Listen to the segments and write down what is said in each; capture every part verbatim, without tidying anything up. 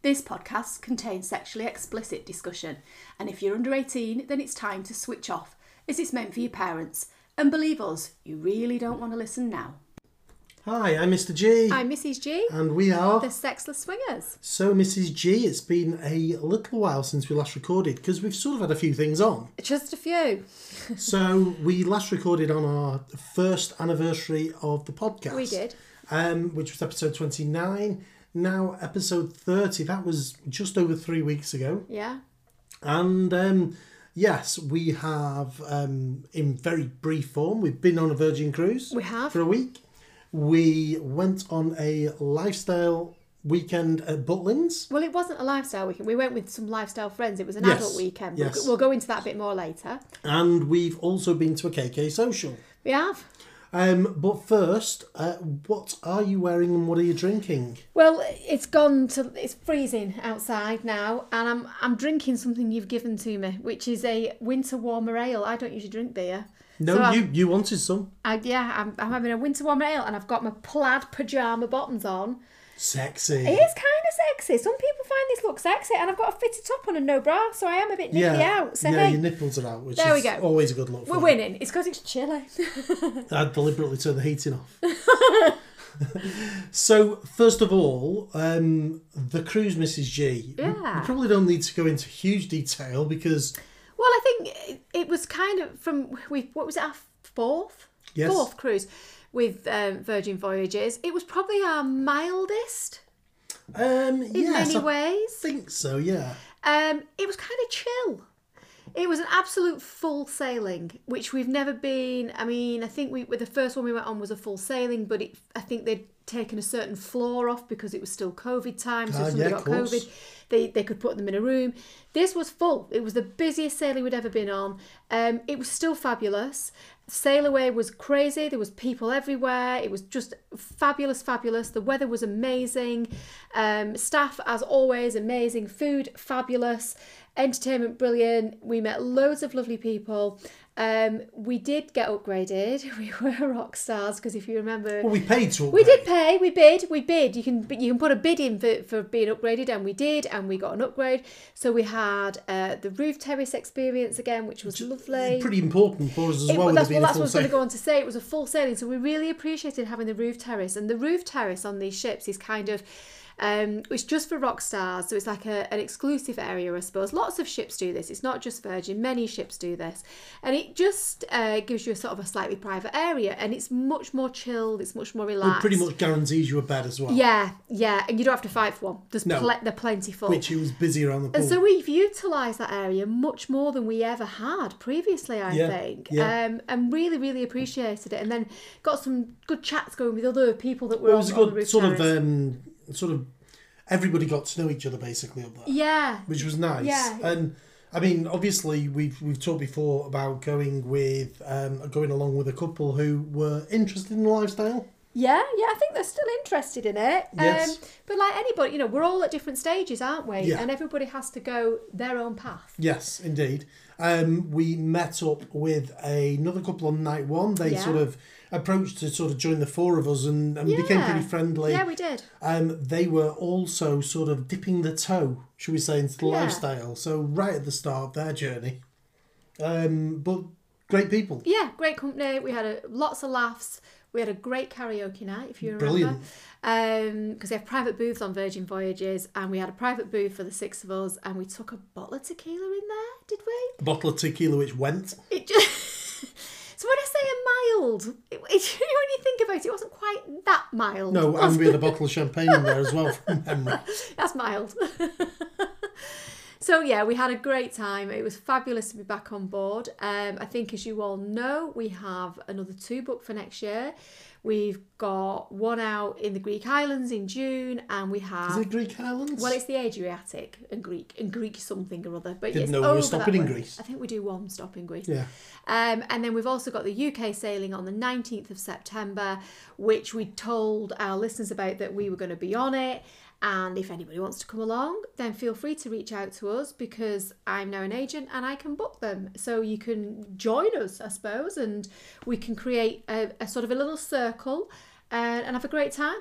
This podcast contains sexually explicit discussion, and if you're under eighteen, then it's time to switch off, as it's meant for your parents. And believe us, you really don't want to listen now. Hi, I'm Mister G. I'm Missus G. And we are... the Sexless Swingers. So, Missus G, it's been a little while since we last recorded, because we've sort of had a few things on. Just a few. So, we last recorded on our first anniversary of the podcast. We did. Um, which was episode twenty-nine. Now, episode thirty. That was just over three weeks ago. Yeah. And... Um, Yes, we have, um, in very brief form, we've been on a Virgin cruise. We have. For a week. We went on a lifestyle weekend at Butlins. Well, it wasn't a lifestyle weekend. We went with some lifestyle friends. It was an Yes, adult weekend. yes. We'll, we'll go into that a bit more later. And we've also been to a K K social. We have. Um, but first, uh, what are you wearing and what are you drinking? Well, it's gone to it's freezing outside now, and I'm I'm drinking something you've given to me, which is a winter warmer ale. I don't usually drink beer. No, so you you wanted some. I, yeah, I'm, I'm having a winter warmer ale, and I've got my plaid pyjama bottoms on. Sexy. It is kind of sexy. Some people find this look sexy, and I've got a fitted top on and no bra, so I am a bit nippy yeah, out. So yeah, hey, your nipples are out, which there is we go. always a good look. We're for winning. It's because it's chilly. I deliberately turned the heating off. So, first of all, um, the cruise, Missus G. Yeah. We, we probably don't need to go into huge detail because... Well, I think it, it was kind of from, we what was it, our fourth? Yes. Fourth cruise with um, Virgin Voyages. It was probably our mildest Um, in yes, many I ways. think so, yeah. Um, it was kind of chill. It was an absolute full sailing, which we've never been. I mean, I think we the first one we went on was a full sailing, but it, I think they'd taken a certain floor off because it was still COVID time. So Ah, if somebody yeah, got of course. COVID, they, they could put them in a room. This was full. It was the busiest sailing we'd ever been on. Um, it was still fabulous. Sail away was crazy. There was people everywhere. It was just fabulous, fabulous. The weather was amazing. Um, staff, as always, amazing. Food, fabulous. Entertainment, brilliant. We met loads of lovely people. Um, we did get upgraded. We were rock stars because if you remember, Well, we paid to we upgrade. did pay. We bid. We bid. You can you can put a bid in for, for being upgraded, and we did, and we got an upgrade. So we had uh, the roof terrace experience again, which was lovely. Pretty important for us as It- well. with that's it well, being a that's full what I was going to sail. go on to say. It was a full sailing, so we really appreciated having the roof terrace. And the roof terrace on these ships is kind of, um, it's just for rock stars, so it's like a, an exclusive area, I suppose. Lots of ships do this. It's not just Virgin. Many ships do this, and it just uh, gives you a sort of a slightly private area, and it's much more chilled. It's much more It relaxed. pretty much guarantees you a bed as well. Yeah, yeah, and you don't have to fight for one. There's No. pl- they're plentiful. Which it was busy around the pool. And so we've utilised that area much more than we ever had previously, I Yeah, think. yeah. Um, and really, really appreciated it. And then got some good chats going with other people that were Well, it on, was a on the good roof sort of, terrace. um, sort of, everybody got to know each other basically up there. Yeah. Which was nice. Yeah. And I mean, obviously, we've we've talked before about going with um, going along with a couple who were interested in the lifestyle. Yeah, yeah, I think they're still interested in it. Yes. Um, but like anybody, you know, we're all at different stages, aren't we? Yeah. And everybody has to go their own path. Yes, indeed. Um, we met up with another couple on night one. They Yeah. sort of approached to sort of join the four of us and, and became Yeah. pretty friendly. Yeah, we did. Um, they were also sort of dipping the toe, should we say, into the Yeah. lifestyle. So right at the start of their journey. Um, but great people. Yeah, great company. We had a, lots of laughs. We had a great karaoke night, if you remember. Brilliant. Because they have private booths on Virgin Voyages, and we had a private booth for the six of us, and we took a bottle of tequila in there, did we? A bottle of tequila which went. It just... So when I say a mild, it, it, when you think about it, it wasn't quite that mild. No, was and we it? had a bottle of champagne in there as well from memory. That's mild. So yeah, we had a great time. It was fabulous to be back on board. Um, I think, as you all know, we have another two booked for next year. We've got one out in the Greek islands in June, and we have. Is it Greek islands? Well, it's the Adriatic and Greek and Greek something or other. But Didn't it's know we were over stopping that in way. Greece. I think we do one stop in Greece. Yeah. Um, and then we've also got the U K sailing on the nineteenth of September, which we told our listeners about that we were going to be on it. And if anybody wants to come along, then feel free to reach out to us, because I'm now an agent and I can book them. So you can join us, I suppose, and we can create a, a sort of a little circle and, and have a great time.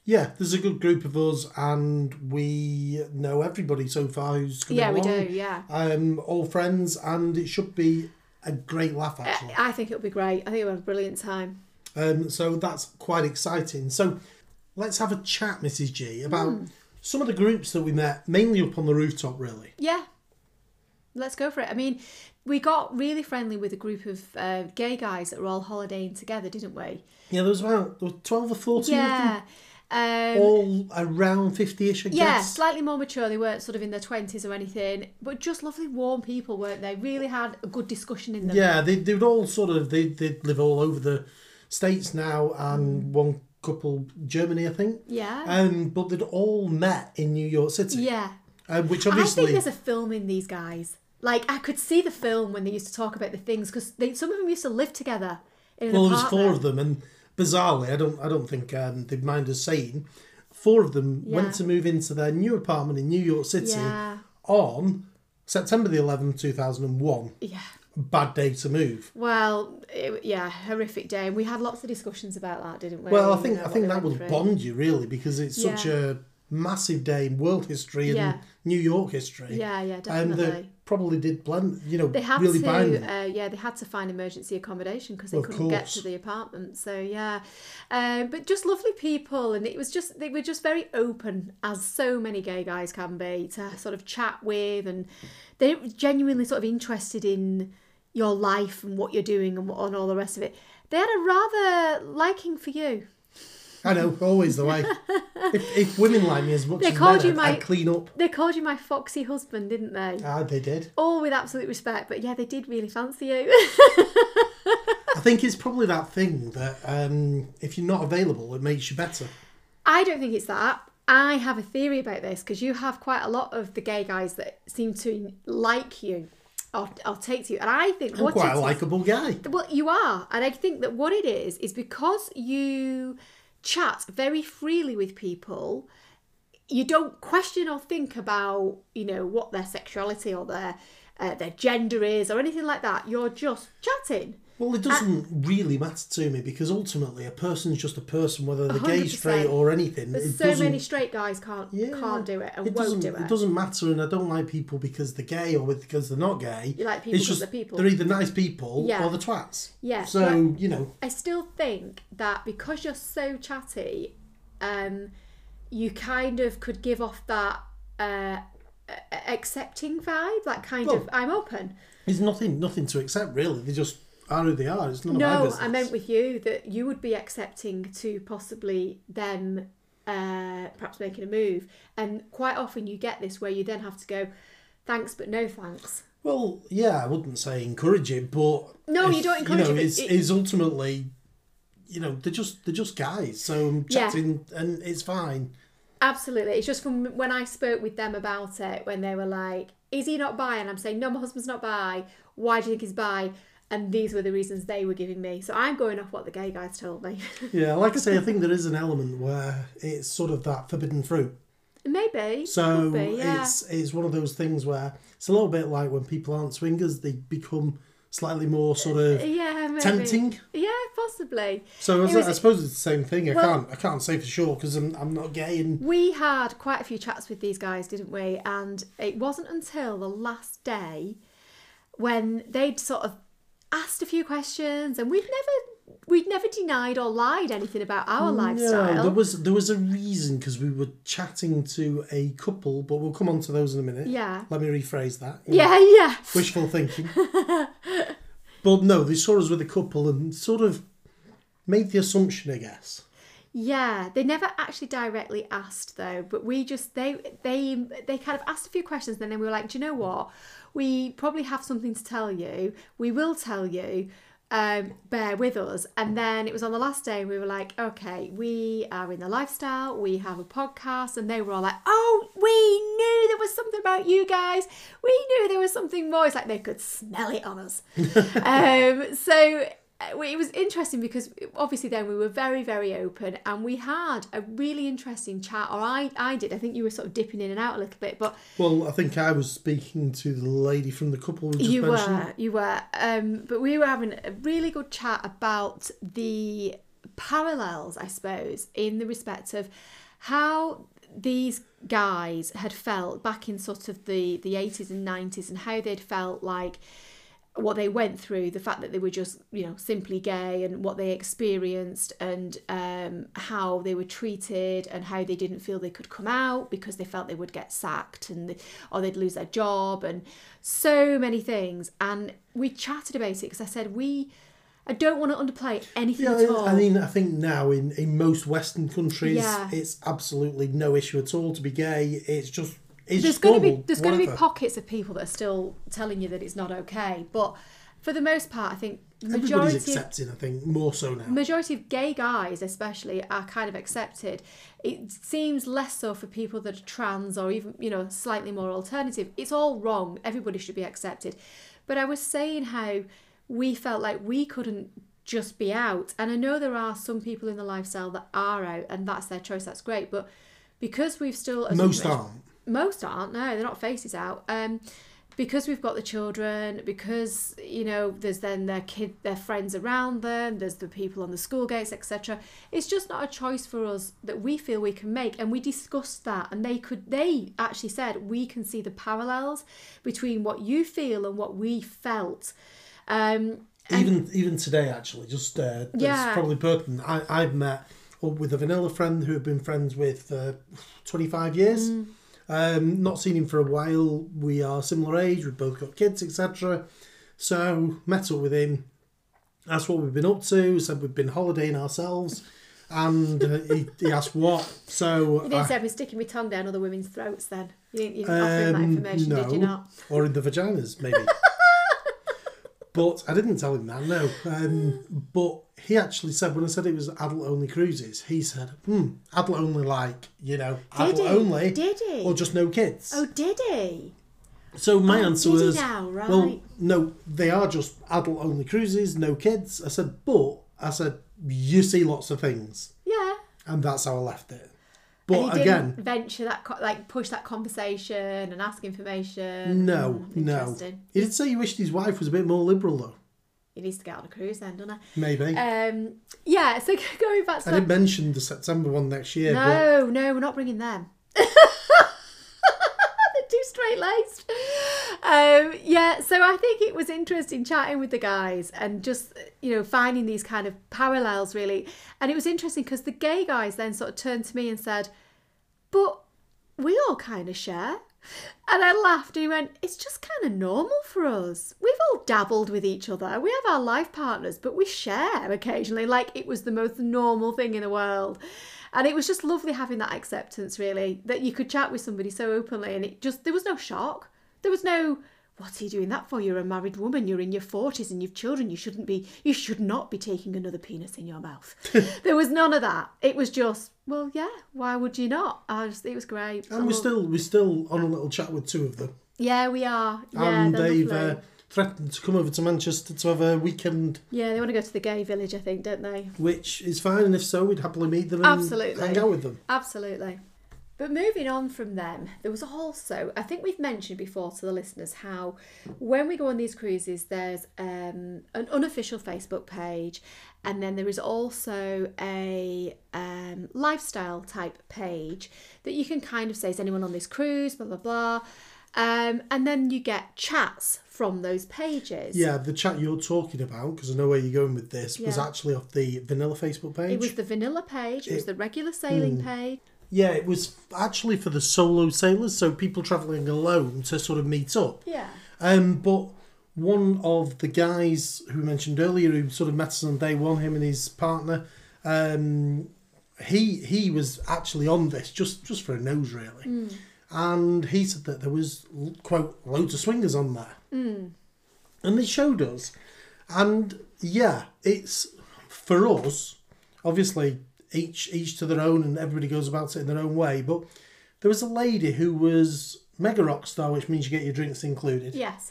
Yeah, there's a good group of us, and we know everybody so far who's coming Yeah, we along. do, yeah. Um, all friends, and it should be a great laugh, actually. I think it'll be great. I think it'll have a brilliant time. Um, so that's quite exciting. So let's have a chat, Missus G, about mm. some of the groups that we met, mainly up on the rooftop, really. Yeah. Let's go for it. I mean, we got really friendly with a group of uh, gay guys that were all holidaying together, didn't we? Yeah, there was about there was twelve or fourteen yeah. of them. Um, all around fifty-ish, I guess. Yeah, slightly more mature. They weren't sort of in their twenties or anything, but just lovely, warm people, weren't they? Really had a good discussion in them. Yeah, they they would all sort of they they live all over the States now, and mm. one couple Germany, I think. Yeah. Um, but they'd all met in New York City. Yeah. Um, which obviously, I think there's a film in these guys. Like, I could see the film when they used to talk about the things, because some of them used to live together in an well, apartment. Well, there was four of them, and bizarrely, I don't I don't think um, they'd mind us saying, four of them yeah. went to move into their new apartment in New York City yeah. on September the eleventh, two thousand one. Yeah. Bad day to move. Well, it, yeah, horrific day. And we had lots of discussions about that, didn't we? Well, I think you know, I think that would through. bond you, really, because it's yeah. such a massive day in world history and yeah. New York history. Yeah, yeah, definitely. And they probably did blend, you know, they had really to, bind them. Uh, yeah, they had to find emergency accommodation because they well, couldn't get to the apartment. So, yeah. Um, but just lovely people. And it was just, they were just very open, as so many gay guys can be, to sort of chat with. And they're genuinely sort of interested in your life and what you're doing and, what, and all the rest of it. They had a rather liking for you. I know, always the way. if, if women like me as much they as called men, you I'd, my, I'd clean up. They called you my foxy husband, didn't they? Ah, they did. All with absolute respect, but yeah, they did really fancy you. I think it's probably that thing that um, if you're not available, it makes you better. I don't think it's that. I have a theory about this, because you have quite a lot of the gay guys that seem to like you. I'll, I'll take to you. And I think I'm what quite it a likeable guy. Well, you are. And I think that what it is, is because you chat very freely with people, you don't question or think about, you know, what their sexuality or their uh, their gender is or anything like that. You're just chatting. Well, it doesn't uh, really matter to me, because ultimately a person's just a person, whether they're one hundred gay, percent. straight or anything. But it so doesn't, many straight guys can't yeah, can't do it and it won't do it. It doesn't matter, and I don't like people because they're gay or because they're not gay. You like people it's because just, they're people. They're either nice people yeah. or the twats. Yeah. So, but you know. I still think that because you're so chatty, um, you kind of could give off that uh, accepting vibe, that kind well, of, I'm open. There's nothing, nothing to accept, really. They just are who they are. It's none no, of my business. I meant with you that you would be accepting to possibly them uh, perhaps making a move. And quite often you get this where you then have to go, thanks, but no thanks. Well, yeah, I wouldn't say encourage it, but no, if, you don't encourage you know, it. It's, it, it's ultimately, you know, they're just they're just guys. So I'm chatting, yeah. and it's fine. Absolutely, it's just from when I spoke with them about it, when they were like, "Is he not bi?" and I'm saying, "No, my husband's not bi. Why do you think he's bi?" And these were the reasons they were giving me. So I'm going off what the gay guys told me. Yeah, like I say, I think there is an element where it's sort of that forbidden fruit. Maybe. So be, yeah. it's it's one of those things where it's a little bit like when people aren't swingers, they become slightly more sort of uh, yeah, maybe. tempting. Yeah, possibly. So was, I suppose it's the same thing. I well, can't I can't say for sure because I'm I'm not gay. And we had quite a few chats with these guys, didn't we? And it wasn't until the last day when they'd sort of asked a few questions, and we'd never we'd never denied or lied anything about our no, lifestyle. there was there was a reason, because we were chatting to a couple, but we'll come on to those in a minute. Yeah. Let me rephrase that. Yeah, know, yeah. Wishful thinking. But no, they saw us with a couple and sort of made the assumption, I guess. Yeah, they never actually directly asked though, but we just they they they kind of asked a few questions, and then we were like, do you know what? We probably have something to tell you. We will tell you. Um, bear with us. And then it was on the last day we were like, okay, we are in the lifestyle, we have a podcast, and they were all like, oh, we knew there was something about you guys, we knew there was something more. It's like they could smell it on us. um, so it was interesting because obviously then we were very, very open, and we had a really interesting chat, or I, I did. I think you were sort of dipping in and out a little bit, but well, I think I was speaking to the lady from the couple we just you mentioned. were, you were, um, but we were having a really good chat about the parallels, I suppose, in the respect of how these guys had felt back in sort of the, the eighties and nineties, and how they'd felt like what they went through, the fact that they were just, you know, simply gay, and what they experienced, and um, how they were treated, and how they didn't feel they could come out because they felt they would get sacked, and or they'd lose their job, and so many things. And we chatted about it because I said, we, I don't want to underplay anything Yeah, at all. I mean, I think now in, in most Western countries, Yeah. it's absolutely no issue at all to be gay. It's just it's there's just going to be normal, there's going to be whatever. pockets of people that are still telling you that it's not okay, but for the most part, I think the Everybody's majority of, accepting, I think, more so now. majority of gay guys especially are kind of accepted. It seems less so for people that are trans or even, you know, slightly more alternative. It's all wrong. Everybody should be accepted. But I was saying how we felt like we couldn't just be out, and I know there are some people in the lifestyle that are out, and that's their choice, that's great, but because we've still as Most we've- aren't. most aren't, no, they're not faces out. Um, because we've got the children, because, you know, there's then their kid, their friends around them, there's the people on the school gates, et cetera. It's just not a choice for us that we feel we can make, and we discussed that, and they could, they actually said we can see the parallels between what you feel and what we felt. Um, and Even even today, actually, just uh, it's Yeah. probably pertinent. I, I've met up with a vanilla friend who have been friends with uh, twenty-five years. Mm. Um, not seen him for a while. We are similar age. We've both got kids, et cetera. So met up with him. Asked what we've been up to. Said we've been holidaying ourselves, and uh, he, he asked what. So you didn't I- say I've been sticking my tongue down other women's throats then. You didn't, you didn't offer him that Um, information, did you no. not? or in the vaginas, maybe. But I didn't tell him that, no. Um, but he actually said, when I said it was adult-only cruises, he said, hmm, adult-only like, you know, Did he? adult-only, Did he? or just no kids. Oh, did he? So my Oh, answer did he was, now? Right. well, no, they are just adult-only cruises, no kids. I said, but, I said, you see lots of things. Yeah. And that's how I left it. And But he again, didn't venture that, co- like push that conversation and ask information. no, Mm, no. interesting. He did say he wished his wife was a bit more liberal, though. He needs to get on a cruise then, doesn't he? Maybe. Um, yeah. So going back to I that, didn't mention the September one next year, but no, no, we're not bringing them. They're too straight laced. Um, yeah, so I think it was interesting chatting with the guys and just, you know, finding these kind of parallels really. And it was interesting because the gay guys then sort of turned to me and said, but we all kind of share. And I laughed and he went, it's just kind of normal for us. We've all dabbled with each other. We have our life partners, but we share occasionally. Like it was the most normal thing in the world. And it was just lovely having that acceptance, really, that you could chat with somebody so openly. And it just, there was no shock. There was no, what are you doing that for? You're a married woman. You're in your forties and you've children. You shouldn't be, you should not be taking another penis in your mouth. There was none of that. It was just, well, yeah, why would you not? I just, it was great. I and we're love- still we're still on a little chat with two of them. Yeah, we are. Yeah, and they're they've lovely. uh, threatened to come over to Manchester to have a weekend, Yeah, they want to go to the gay village, I think, don't they? which is fine. And if so, we'd happily meet them and Absolutely. hang out with them. Absolutely. But moving on from them, there was also, I think we've mentioned before to the listeners how when we go on these cruises, there's um, an unofficial Facebook page, and then there is also a um, lifestyle type page that you can kind of say, is anyone on this cruise, blah, blah, blah. Um, and then you get chats from those pages. Yeah, the chat you're talking about, because I know where you're going with this, was Yeah. actually off the Vanilla Facebook page. It was the vanilla page, it was It- the regular sailing Mm. page. Yeah, it was actually for the solo sailors, so people travelling alone to sort of meet up. Yeah. Um, but one of the guys who we mentioned earlier, who sort of met us on day one, him and his partner, um, he he was actually on this just, just for a nose, really. Mm. And he said that there was, quote, loads of swingers on there. Mm. And they showed us. And yeah, it's, for us, obviously, each each to their own and everybody goes about it in their own way. But there was a lady who was mega rock star, which means you get your drinks included. Yes.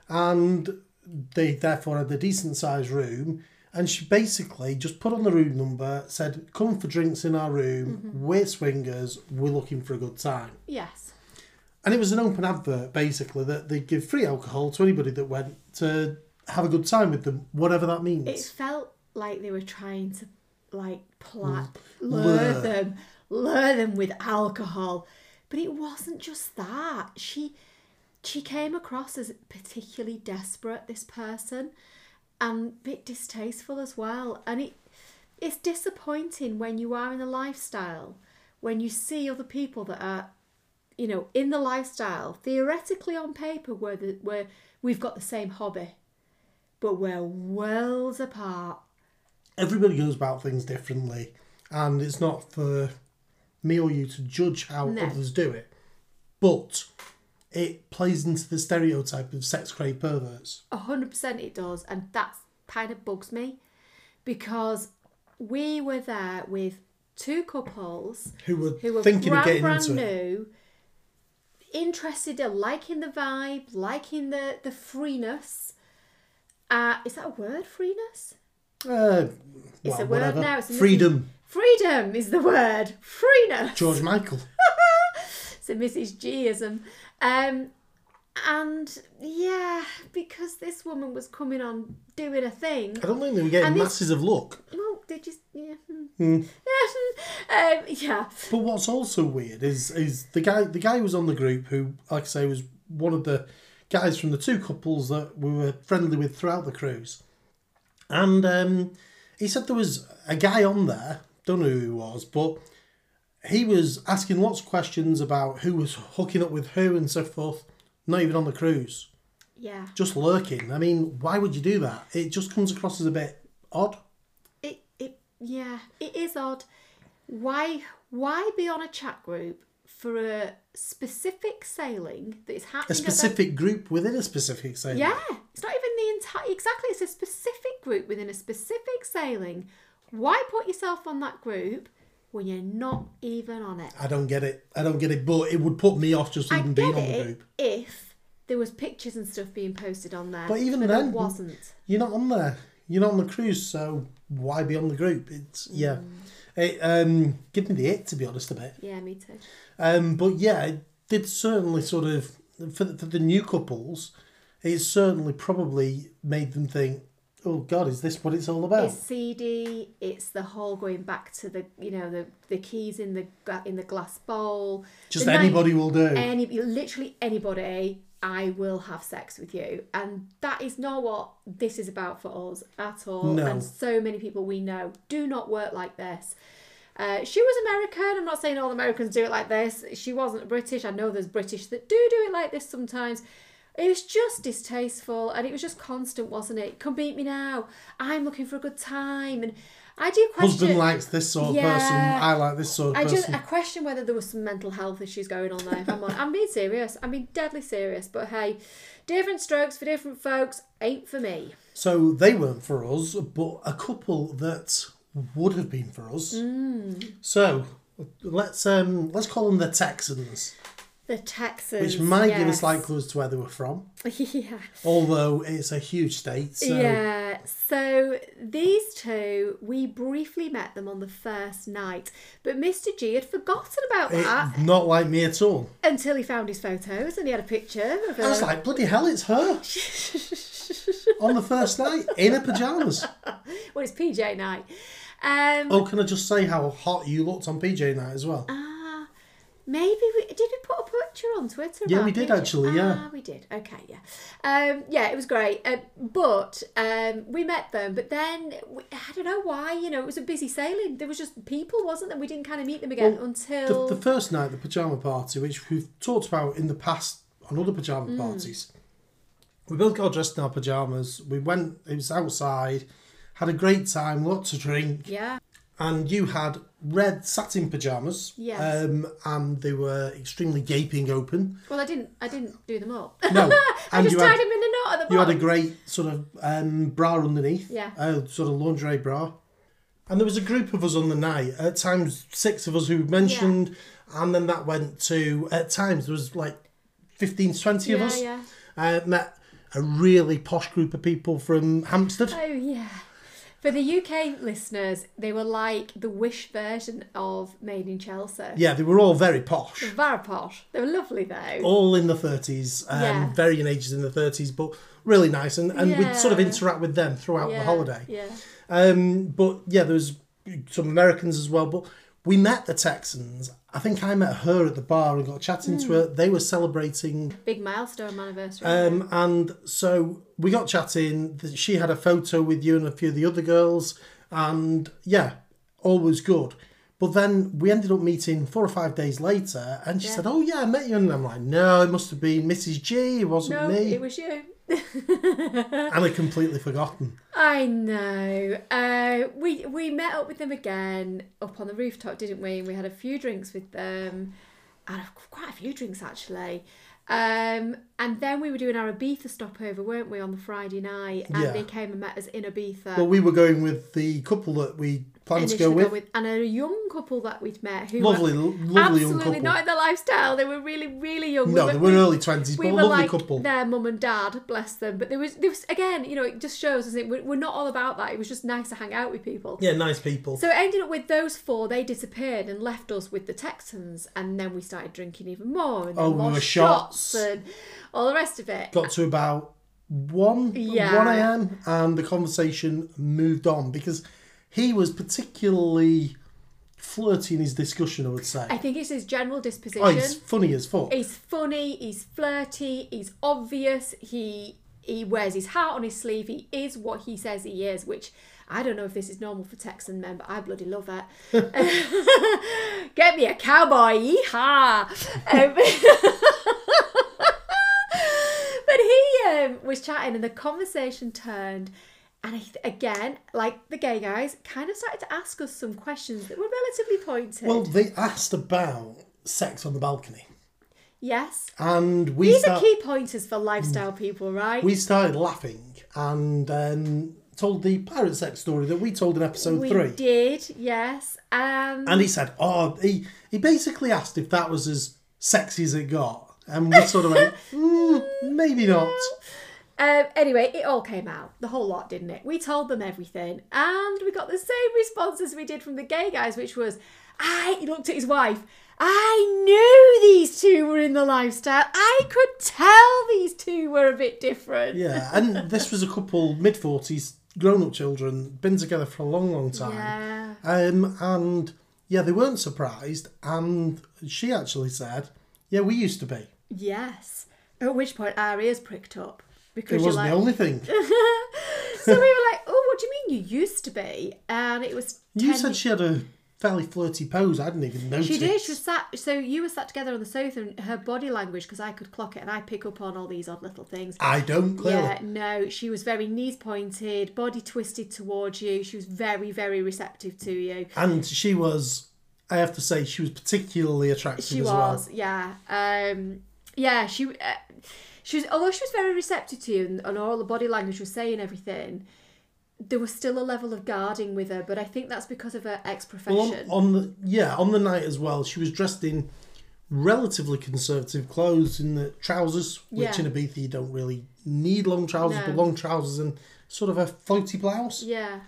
And they therefore had a decent sized room. And she basically just put on the room number, said, come for drinks in our room, Mm-hmm. we're swingers, we're looking for a good time. Yes. And it was an open advert, basically, that they give free alcohol to anybody that went to have a good time with them, whatever that means. It felt like they were trying to like pla- Lure. lure them, lure them with alcohol. But it wasn't just that. She she came across as particularly desperate, this person, and a bit distasteful as well. And it it's disappointing when you are in a lifestyle, when you see other people that are, you know, in the lifestyle, theoretically on paper, where the, where we've got the same hobby, but we're worlds apart. Everybody goes about things differently, and it's not for me or you to judge how No. others do it, but it plays into the stereotype of sex-craved perverts. A hundred percent it does, and that kind of bugs me, because we were there with two couples Who were who were thinking brand, of getting brand into it. new, interested in liking the vibe, liking the, the freeness. Uh, is that a word, freeness? Uh, It's well, a word whatever. now. It's a Freedom. Freedom is the word. Freeness. George Michael. It's a Missus G-ism. Um, and yeah, because this woman was coming on doing a thing. I don't think they were getting And this- masses of luck. Well, did you? Yeah. Hmm. um, yeah. But what's also weird is is the guy the guy who was on the group who, like I say, was one of the guys from the two couples that we were friendly with throughout the cruise. And um, he said there was a guy on there, don't know who he was, but he was asking lots of questions about who was hooking up with who and so forth, not even on the cruise, Yeah. just lurking. I mean, why would you do that? It just comes across as a bit odd. It it yeah, it is odd. Why why be on a chat group for a specific sailing that is happening A at specific group within a specific the, sailing. yeah, it's not even the entire exactly. It's a specific group within a specific sailing. Why put yourself on that group when you're not even on it? I don't get it. I don't get it, but it would put me off just I even get being on the it group. if there was pictures and stuff being posted on there, But even there then, wasn't. You're not on there. You're not on the cruise, so why be on the group? It's yeah. Mm. It um give me the ick, to be honest, a bit. Yeah, me too. Um, but yeah, it did certainly sort of for the, for the new couples, it certainly probably made them think, oh God, is this what it's all about? It's seedy. It's the whole going back to the you know the the keys in the gla- in the glass bowl. Just The night- anybody will do. Any literally anybody. I will have sex with you, and that is not what this is about for us at all. No. And so many people we know do not work like this. Uh, she was American. I'm not saying all Americans do it like this. She wasn't British. I know there's British that do do it like this sometimes. It was just distasteful, and it was just constant, wasn't it? Come meet me now. I'm looking for a good time, and I do question. Husband likes this sort of Yeah. person. I like this sort of I person. just I question whether there was some mental health issues going on there. If I'm on, I'm being serious. I'm being deadly serious. But hey, different strokes for different folks ain't for me. So they weren't for us, but a couple that would have been for us. Mm. So let's um let's call them the Texans, The Texans, which might give yes. us like clues to where they were from. yeah. Although it's a huge state, so Yeah, so these two, we briefly met them on the first night, but Mister G had forgotten about it, that not like me at all. until he found his photos and he had a picture of her. I was like, bloody hell, it's her on the first night in her pajamas. well, it's P J night. Um, Oh, can I just say how hot you looked on P J night as well? Ah, maybe we did we put a picture on Twitter? Yeah, about we did it? actually, yeah. Ah, we did. Okay, yeah, um, yeah, it was great. Uh, but um, we met them, but then we, I don't know why. You know, it was a busy sailing. There was just people, wasn't there? We didn't kind of meet them again Well, until The, the first night, the pajama party, which we've talked about in the past on other Mm. pajama parties, we both got dressed in our pajamas. We went, it was outside, had a great time, lots to drink. yeah. And you had red satin pajamas. Yes. Um, and they were extremely gaping open. Well, I didn't. I didn't do them up. No, I and just you tied had- them in a knot at the You had bottom. a great sort of um, bra underneath. Yeah. A sort of lingerie bra. And there was a group of us on the night. At times, six of us who mentioned. And then that went to, at times, there was like fifteen to twenty of Yeah, us. yeah. Uh, met a really posh group of people from Hampstead. Oh yeah. For the U K listeners, they were like the Wish version of Made in Chelsea. Yeah, they were all very posh. Very posh. They were lovely though. All in the thirties, um, Yeah. varying ages in the thirties, but really nice. And, and we'd sort of Yeah. interact with them throughout yeah, the holiday. Yeah. Um, but yeah, there was some Americans as well. But we met the Texans. I think I met her at the bar and got chatting mm. to her. They were celebrating... Big milestone anniversary. Um, and so we got chatting. She had a photo with you and a few of the other girls. And yeah, all was good. But then we ended up meeting four or five days later, and she yeah. said, "Oh yeah, I met you." And I'm like, "No, it must have been Missus G. It wasn't no, me. It was you." And I'd completely forgotten. I know. Uh, we we met up with them again up on the rooftop, didn't we? And we had a few drinks with them, and quite a few drinks actually. Um, and then we were doing our Ibiza stopover, weren't we, on the Friday night? And yeah. they came and met us in Ibiza. Well, we were going with the couple that we planned to go with. with. And a young couple that we'd met. Who lovely, were lovely young couple. Absolutely not in their lifestyle. They were really, really young. No, we they were, were early twenties, we but a were lovely like couple. Their mum and dad, bless them. But there was, there was, again, you know, it just shows, doesn't it? We're, we're not all about that. It was just nice to hang out with people. Yeah, nice people. So it ended up with those four. They disappeared and left us with the Texans. And then we started drinking even more. And then oh, more we were shots. shots. And all the rest of it. Got to about one, yeah. one a.m. and the conversation moved on because he was particularly flirty in his discussion, I would say. I think it's his general disposition. Oh, he's funny as fuck. He's funny, he's flirty, he's obvious, he he wears his heart on his sleeve, he is what he says he is, which I don't know if this is normal for Texan men, but I bloody love it. Get me a cowboy, yeehaw! Um, but he um, was chatting and the conversation turned. And I, again, like the gay guys, kind of started to ask us some questions that were relatively pointed. Well, they asked about sex on the balcony. Yes. And we These start, are key pointers for lifestyle people, right? We started laughing and um, told the pirate sex story that we told in episode we three. We did, yes. Um, and he said, oh, he, he basically asked if that was as sexy as it got. And we sort of went, mm, maybe not. Um, anyway, it all came out. The whole lot, didn't it? We told them everything. And we got the same response as we did from the gay guys, which was, I, he looked at his wife, I knew these two were in the lifestyle. I could tell these two were a bit different. Yeah, and this was a couple, mid-forties, grown-up children, been together for a long, long time. Yeah. Um, and, yeah, they weren't surprised. And she actually said, yeah, we used to be. Yes. At which point our ears pricked up. Because it wasn't like... the only thing. So we were like, oh, what do you mean you used to be? And it was... You ten... said she had a fairly flirty pose. I didn't even notice. She did. She was sat... So you were sat together on the sofa and her body language, because I could clock it and I pick up on all these odd little things. I don't, clearly. Yeah, no. She was very knees pointed, body twisted towards you. She was very, very receptive to you. And she was, I have to say, she was particularly attractive she as well. She was, yeah. Um, yeah, she... Uh, She was, although she was very receptive to you and, and all the body language was saying everything, there was still a level of guarding with her. But I think that's because of her ex-profession. Well, on, on the yeah, on the night as well, she was dressed in relatively conservative clothes, in the trousers, which yeah. in Ibiza you don't really need long trousers, no. but long trousers and sort of a floaty blouse. Yeah.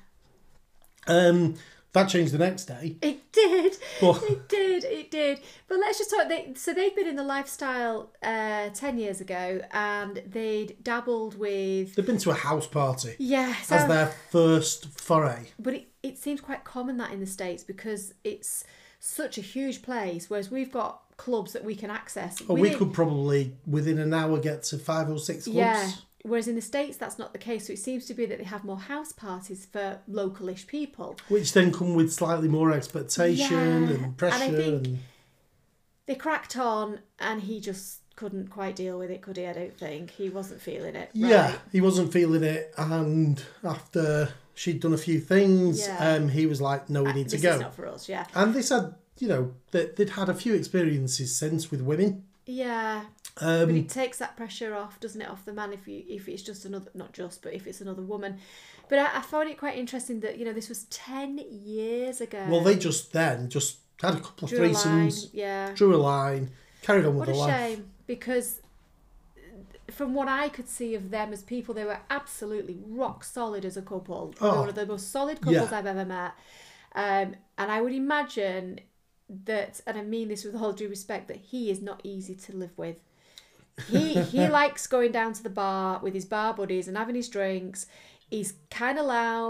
Um. That changed the next day. It did. But... It did. It did. But let's just talk. They, so they've been in the lifestyle uh, ten years ago, and they'd dabbled with. They've been to a house party. Yeah. So, as their first foray. But it, it seems quite common that in the States because it's such a huge place, whereas we've got clubs that we can access. Oh, we could probably within an hour get to five or six clubs. Yeah. Whereas in the States, that's not the case. So it seems to be that they have more house parties for localish people. Which then come with slightly more expectation yeah. and pressure. And I think and... they cracked on and he just couldn't quite deal with it, could he? I don't think. He wasn't feeling it. Right? Yeah, he wasn't feeling it. And after she'd done a few things, yeah. um, he was like, no, we need uh, to this go. Is not for us, yeah. And they said, you know, that they'd had a few experiences since with women. Yeah. Um, but it takes that pressure off, doesn't it, off the man if you if it's just another, not just, but if it's another woman. But I, I found it quite interesting that, you know, this was ten years ago. Well, they just then just had a couple of drew threesomes, a line, yeah. drew a line, carried on with what their life. What a shame, because from what I could see of them as people, they were absolutely rock solid as a couple. Oh, they were one of the most solid couples yeah. I've ever met. Um, and I would imagine that, and I mean this with all due respect, that he is not easy to live with. He he likes going down to the bar with his bar buddies and having his drinks. He's kind of loud.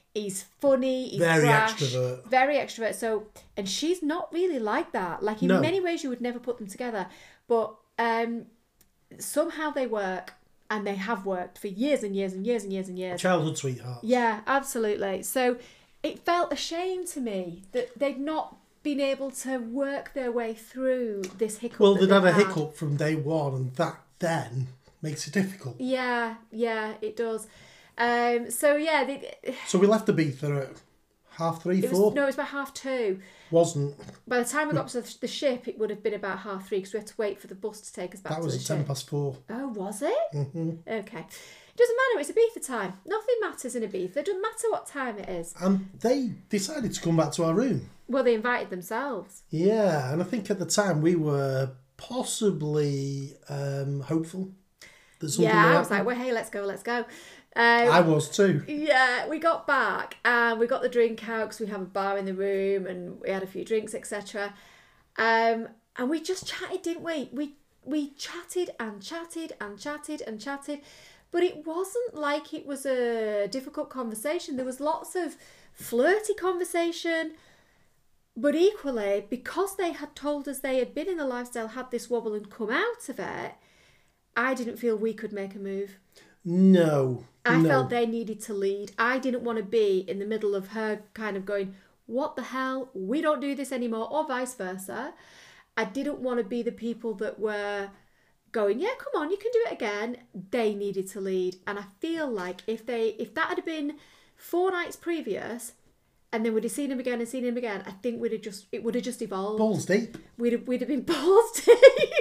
He's funny, he's Very brash, extrovert. very extrovert. So, and she's not really like that. Like in No. many ways, you would never put them together, but um, somehow they work, and they have worked for years and years and years and years and years. Childhood sweethearts. Yeah, absolutely. So it felt a shame to me that they'd not been able to work their way through this hiccup. Well, that they'd had a they've hiccup from day one, and that then makes it difficult. Yeah, yeah, it does. Um, so yeah, they, So we left Ibiza at half three, it four. was, no, it was about half two. Wasn't. By the time we got to the, the ship, it would have been about half three because we had to wait for the bus to take us back That to was the at ten ship. past four. Oh, was it? Mm-hmm. Okay. It doesn't matter, it's Ibiza time. Nothing matters in Ibiza. It doesn't matter what time it is. And they decided to come back to our room. Well, they invited themselves. Yeah, and I think at the time we were possibly um, hopeful that something Yeah, would I was happen. like, well, hey, let's go, let's go. Um, I was too. Yeah, we got back and we got the drink out because we have a bar in the room and we had a few drinks, et cetera. Um, and we just chatted, didn't we? We we chatted and chatted and chatted and chatted, but it wasn't like it was a difficult conversation. There was lots of flirty conversation, but equally, because they had told us they had been in the lifestyle, had this wobble and come out of it, I didn't feel we could make a move. No. I no. felt they needed to lead. I didn't want to be in the middle of her kind of going, what the hell? We don't do this anymore, or vice versa. I didn't want to be the people that were going, yeah, come on, you can do it again. They needed to lead. And I feel like if they if that had been four nights previous and then we'd have seen him again and seen him again, I think we'd have just it would have just evolved. Balls deep. We'd have, we'd have been balls deep.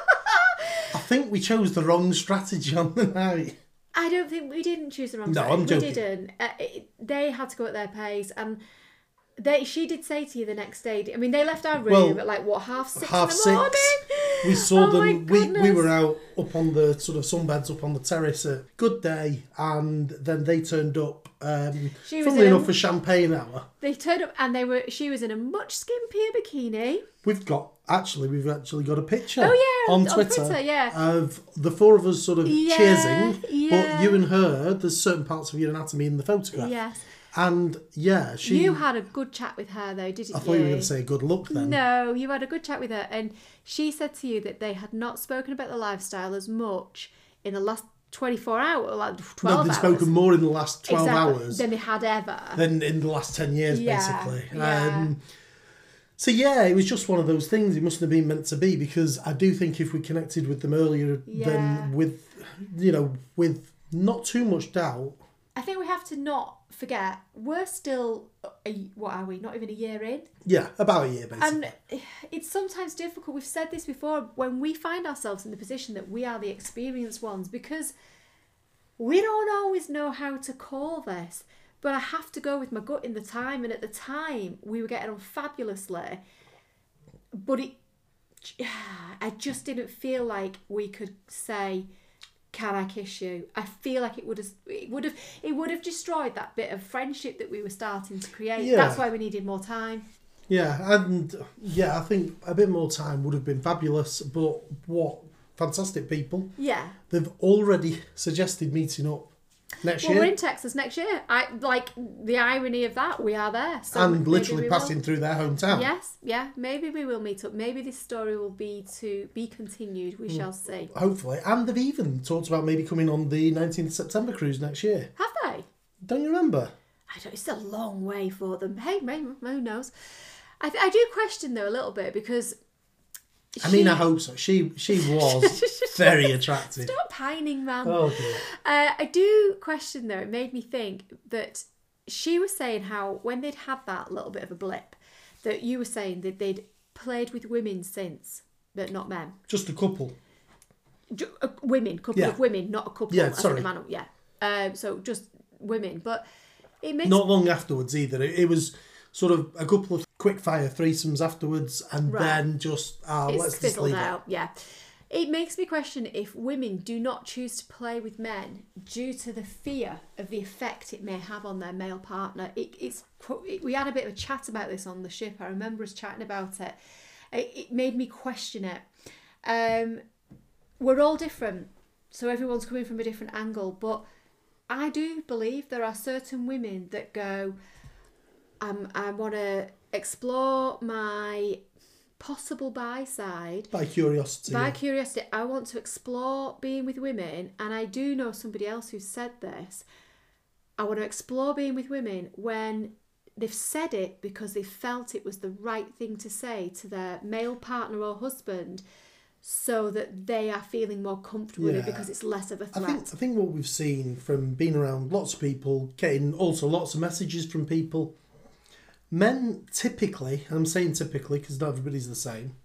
I think we chose the wrong strategy on the night. I don't think we didn't choose the wrong No, strategy. I'm joking. We didn't. Uh, it, they had to go at their pace, and they. She did say to you the next day. I mean, they left our room Well, at like what half six half in the six. morning. We saw Oh my them. We, we goodness. were out up on the sort of sunbeds up on the terrace at good day, and then they turned up. Um, She was funnily in a- enough, for champagne hour. They turned up, and they were. She was in a much skimpier bikini. We've got actually, we've actually got a picture. Oh, yeah, on on Twitter, Twitter, yeah. of the four of us sort of Yeah, cheersing, yeah. but you and her. There's certain parts of your anatomy in the photograph. Yes. And yeah, she. You had a good chat with her, though, didn't I you? thought you were going to say good luck then. No, you had a good chat with her, and she said to you that they had not spoken about the lifestyle as much in the last twenty-four hours, like twelve No, they've hours. spoken more in the last twelve Exactly, hours than they had ever. than in the last ten years, Yeah, basically. yeah. Um, so yeah, it was just one of those things. It mustn't have been meant to be, because I do think if we connected with them earlier, Yeah. then with, you know, with not too much doubt. I think we have to not forget we're still a, what are we? Not even a year in, Yeah, about a year basically. and it's sometimes difficult. We've said this before when we find ourselves in the position that we are the experienced ones, because we don't always know how to call this. But I have to go with my gut in the time, and at the time we were getting on fabulously, but it, I just didn't feel like we could say, "Can I kiss you?" I feel like it would have, it would have, it would have destroyed that bit of friendship that we were starting to create. Yeah. That's why we needed more time. Yeah, and yeah, I think a bit more time would have been fabulous. But what fantastic people! Yeah. They've already suggested meeting up next Well, year. we're in Texas next year. I like the irony of that. We are there, so and maybe literally we will. passing through their hometown. Yes, yeah. Maybe we will meet up. Maybe this story will be to be continued. We shall see. Hopefully. And they've even talked about maybe coming on the nineteenth of September cruise next year. Have they? Don't you remember? I don't. It's a long way for them. Hey, maybe, who knows? I I do question though a little bit because. I mean, she- I hope so. She she was very attractive. Stop pining, man. Oh dear. Uh, I do question though. It made me think that she was saying how when they'd had that little bit of a blip, that you were saying that they'd played with women since, but not men. Just a couple. Ju- uh, women, couple Yeah. of women, not a couple. Yeah, as in sorry. a man. Yeah. Um, so just women, but it makes Not long afterwards either. It, it was sort of a couple of quick fire threesomes afterwards, and Right. then just uh, it's let's just fizzled leave out. Yeah. It makes me question if women do not choose to play with men due to the fear of the effect it may have on their male partner. It, it's it, we had a bit of a chat about this on the ship. I remember us chatting about it. It, it made me question it. Um, we're all different, so everyone's coming from a different angle. But I do believe there are certain women that go, um, I want to explore my possible bi side. By curiosity. By yeah. curiosity. I want to explore being with women. And I do know somebody else who said this. I want to explore being with women when they've said it because they felt it was the right thing to say to their male partner or husband, so that they are feeling more comfortable with it Yeah. because it's less of a threat. I think I think what we've seen from being around lots of people, getting also lots of messages from people, men typically, and I'm saying typically because not everybody's the same,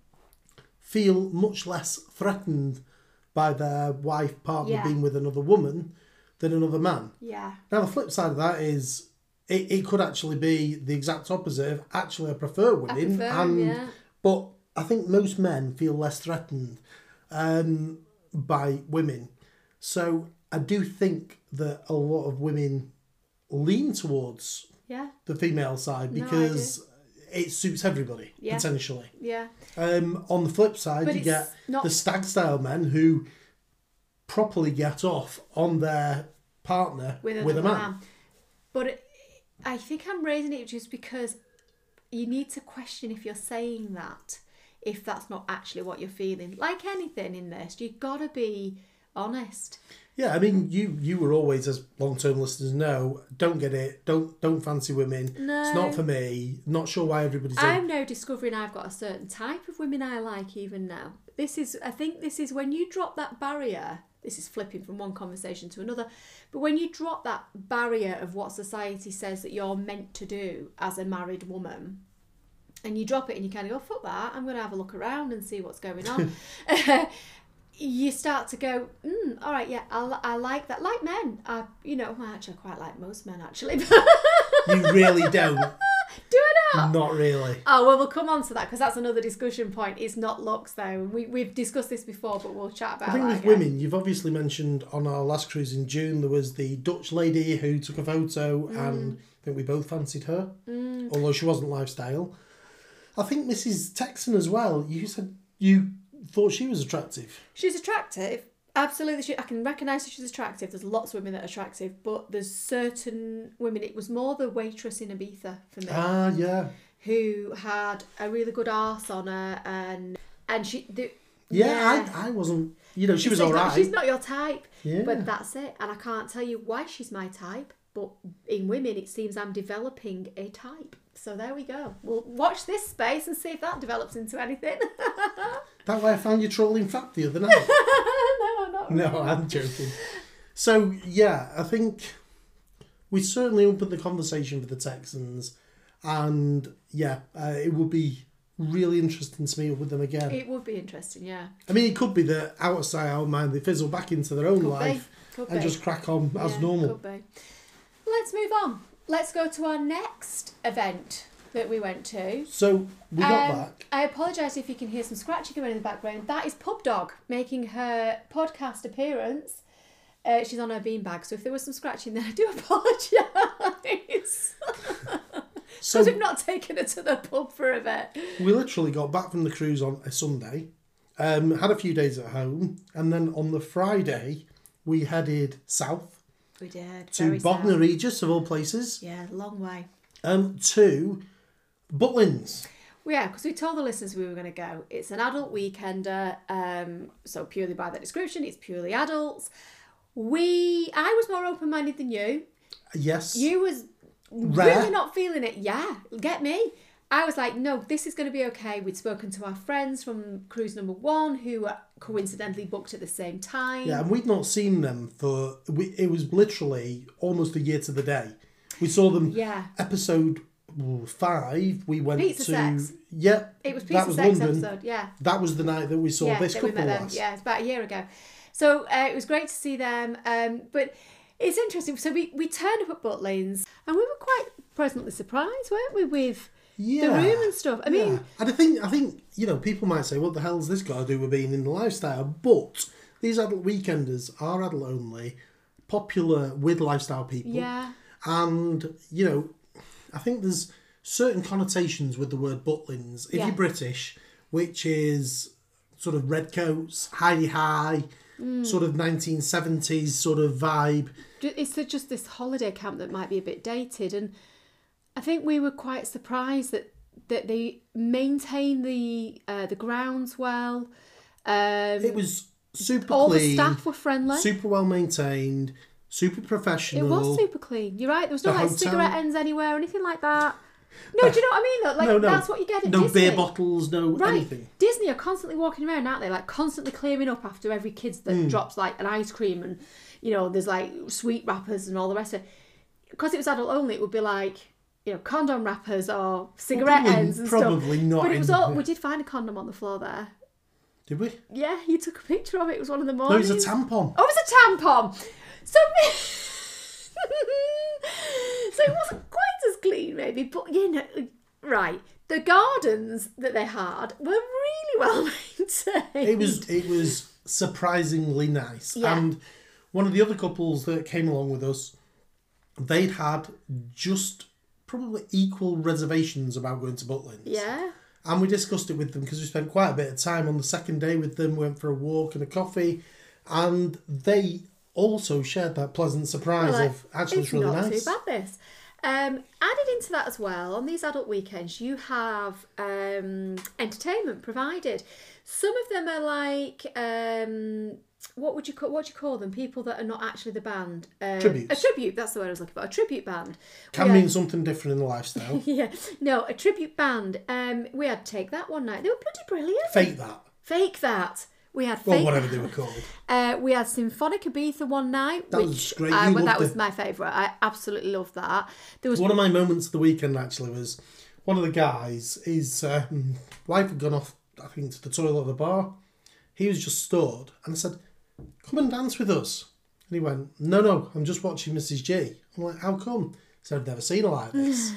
feel much less threatened by their wife, partner Yeah. being with another woman than another man. Yeah. Now the flip side of that is it, it could actually be the exact opposite of actually I prefer women. I prefer 'em, and yeah. But I think most men feel less threatened um, by women. So I do think that a lot of women lean towards Yeah. the female side No, I because it suits everybody, Yeah. potentially. Yeah. Um, on the flip side, But you it's get not- the stag style men who properly get off on their partner With, with, a another man. But it, I think I'm raising it just because you need to question if you're saying that, if that's not actually what you're feeling. Like anything in this, you've got to be honest. Yeah, I mean, you you were always, as long-term listeners know, don't get it, don't don't fancy women. No. It's not for me. Not sure why everybody's I'm in. now discovering I've got a certain type of women I like even now. This is, I think this is when you drop that barrier, this is flipping from one conversation to another, but when you drop that barrier of what society says that you're meant to do as a married woman, and you drop it and you kind of go, fuck that, I'm going to have a look around and see what's going on. You start to go, mm, all right, yeah, I, I like that. Like men, I, you know, well, actually, I quite like most men, actually. You really don't. Do I not? Not really. Oh, well, we'll come on to that because that's another discussion point. It's not looks, though. We, we've discussed this before, but we'll chat about I think that with again. women, you've obviously mentioned on our last cruise in June, there was the Dutch lady who took a photo Mm. and I think we both fancied her, mm. although she wasn't lifestyle. I think Missus Texan as well, you said you thought she was attractive. She's attractive. Absolutely. She, I can recognise that she's attractive. There's lots of women that are attractive, but there's certain women. It was more the waitress in Ibiza for me. Ah, yeah. Who had a really good arse on her, and and she the, Yeah, yeah. I, I wasn't, you know, she was she's all not, right. she's not your type, Yeah. but that's it. And I can't tell you why she's my type, but in women it seems I'm developing a type. So there we go. We'll watch this space and see if that develops into anything. That way I found you trolling fat the other night. no, not No, really. I'm joking. So, yeah, I think we certainly opened the conversation for the Texans. And, yeah, uh, it would be really interesting to meet up with them again. It would be interesting, yeah. I mean, it could be that out of sight, out of mind, they fizzle back into their own Could life be. Could and be. just crack on as Yeah, normal. Could be. Let's move on. Let's go to our next event that we went to. So, we got Um, back. I apologise if you can hear some scratching going in the background. That is Pub Dog making her podcast appearance. Uh, she's on her beanbag, so if there was some scratching there, I do apologise. So, Because we've not taken her to the pub for a bit. we literally got back from the cruise on a Sunday, um, had a few days at home, and then on the Friday, we headed south We did. to very Bognor sad. Regis, of all places, Yeah, long way. um, to Butlins. Well, yeah, because we told the listeners we were going to go. It's an adult weekender, um, so purely by the description, it's purely adults. We, I was more open-minded than you. Yes. You was Rare. really not feeling it. Yeah, get me. I was like, no, this is going to be okay. We'd spoken to our friends from cruise number one who were coincidentally booked at the same time. Yeah, and we'd not seen them for, we, it was literally almost a year to the day. We saw them Yeah. episode five, we went Pizza to... Sex. Yeah, It was that Pizza was Sex London. episode, yeah. That was the night that we saw yeah, this that we couple met them. last. Yeah, it's about a year ago. So uh, it was great to see them. Um, but it's interesting. So we, we turned up at Butlins and we were quite pleasantly surprised, weren't we, with Yeah. the room and stuff. I Yeah. mean, and I think, I think, you know, people might say, what the hell's this got to do with being in the lifestyle? But these adult weekenders are adult only, popular with lifestyle people. yeah. And, you know, I think there's certain connotations with the word Butlins. If Yeah. you're British, which is sort of red coats, hidey high, Mm. sort of nineteen seventies sort of vibe. It's just this holiday camp that might be a bit dated, and I think we were quite surprised that that they maintained the uh, the grounds well. Um, It was super all clean. the staff were friendly. Super well maintained. Super professional. It was super clean. You're right. There was no The like hotel. cigarette ends anywhere or anything like that. No, do you know what I mean? Though? Like no, no. that's what you get at no Disney. beer bottles, no Right. anything. Disney are constantly walking around, aren't they? Like constantly clearing up after every kid that Mm. drops like an ice cream, and you know, there's like sweet wrappers and all the rest of it. Because it was adult only, it would be like, you know, condom wrappers or cigarette probably, ends and probably stuff. not. But it was in- all. We did find a condom on the floor there. Did we? Yeah, you took a picture of it. It was one of the No, it mornings. was a tampon. Oh, it was a tampon. So, so it wasn't quite as clean, maybe, but you know, right. The gardens that they had were really well maintained. It was it was surprisingly nice. Yeah. And one of the other couples that came along with us, they'd had just probably equal reservations about going to Butlins. Yeah. And we discussed it with them because we spent quite a bit of time on the second day with them, went for a walk and a coffee, and they also shared that pleasant surprise Well, of actually it's it's really not nice. too bad, this. Um, added into that as well, on these adult weekends, you have um, entertainment provided. Some of them are like, um, what would you call what do you call them? People that are not actually the band. Um, Tributes. A tribute. That's the word I was looking for. A tribute band. Can We mean had- something different in the lifestyle. Yeah. No, a tribute band. Um, we had Take That one night. They were bloody brilliant. Fake that. Fake That. We had Or Fake whatever That. they were called. Uh, we had Symphonic Ibiza one night, That which was great. I, You well, that loved was it. my favourite. I absolutely loved that. There was One of my moments of the weekend actually was one of the guys, his um, wife had gone off, I think, to the toilet at the bar. He was just stood, and I said, "Come and dance with us." And he went, "No, no, I'm just watching Missus G." I'm like, "How come?" He said, "I've never seen her like this."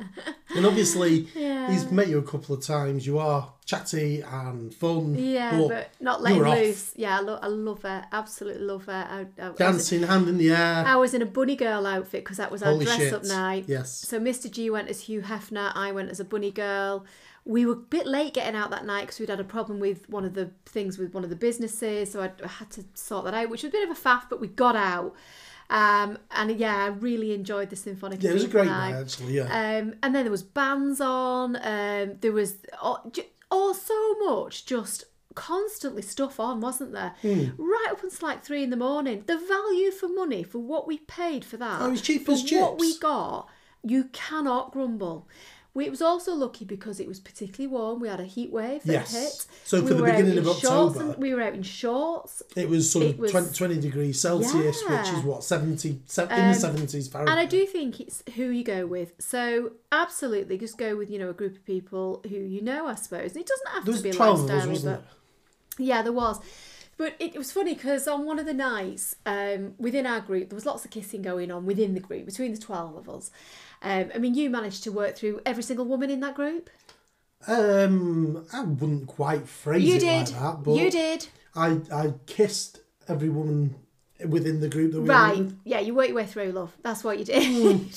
And obviously, Yeah. he's met you a couple of times. You are chatty and fun. Yeah, but, but not you letting were off. loose. Yeah, I, lo- I love it. Absolutely love it. I, I, I, was, Dancing, hand in the air. I was in a bunny girl outfit because that was our Holy dress shit. up night. Yes. So Mister G went as Hugh Hefner. I went as a bunny girl. We were a bit late getting out that night because we'd had a problem with one of the things with one of the businesses. So I, I had to sort that out, which was a bit of a faff, but we got out. Um, and yeah, I really enjoyed the Symphonic. Yeah, it was a Ibiza great night. night, actually, yeah. Um, and then there was bands on. Um, there was all, ju- all so much just constantly stuff on, wasn't there? Hmm. Right up until like three in the morning. The value for money for what we paid for that. Oh, it was cheap for as what we chips. got, you cannot grumble. We, it was also lucky because it was particularly warm. We had a heat wave that Yes. hit. So for We the were out beginning in of shorts October- and we were out in shorts. It was sort It of was- twenty, twenty degrees Celsius, Yeah. which is what, seventy, se- in Um, the seventies Fahrenheit. And I do think it's who you go with. So absolutely, just go with, you know, a group of people who you know, I suppose. It doesn't have There to was be twelve of us, lifestyle, wasn't but there? yeah, there was. But it was funny because on one of the nights um, within our group, there was lots of kissing going on within the group, between the twelve of us. Um, I mean, you managed to work through every single woman in that group. Um, I wouldn't quite phrase You it did. like that, but You did. I I kissed every woman within the group that we were Right. with. Yeah, you worked your way through, love. That's what you did.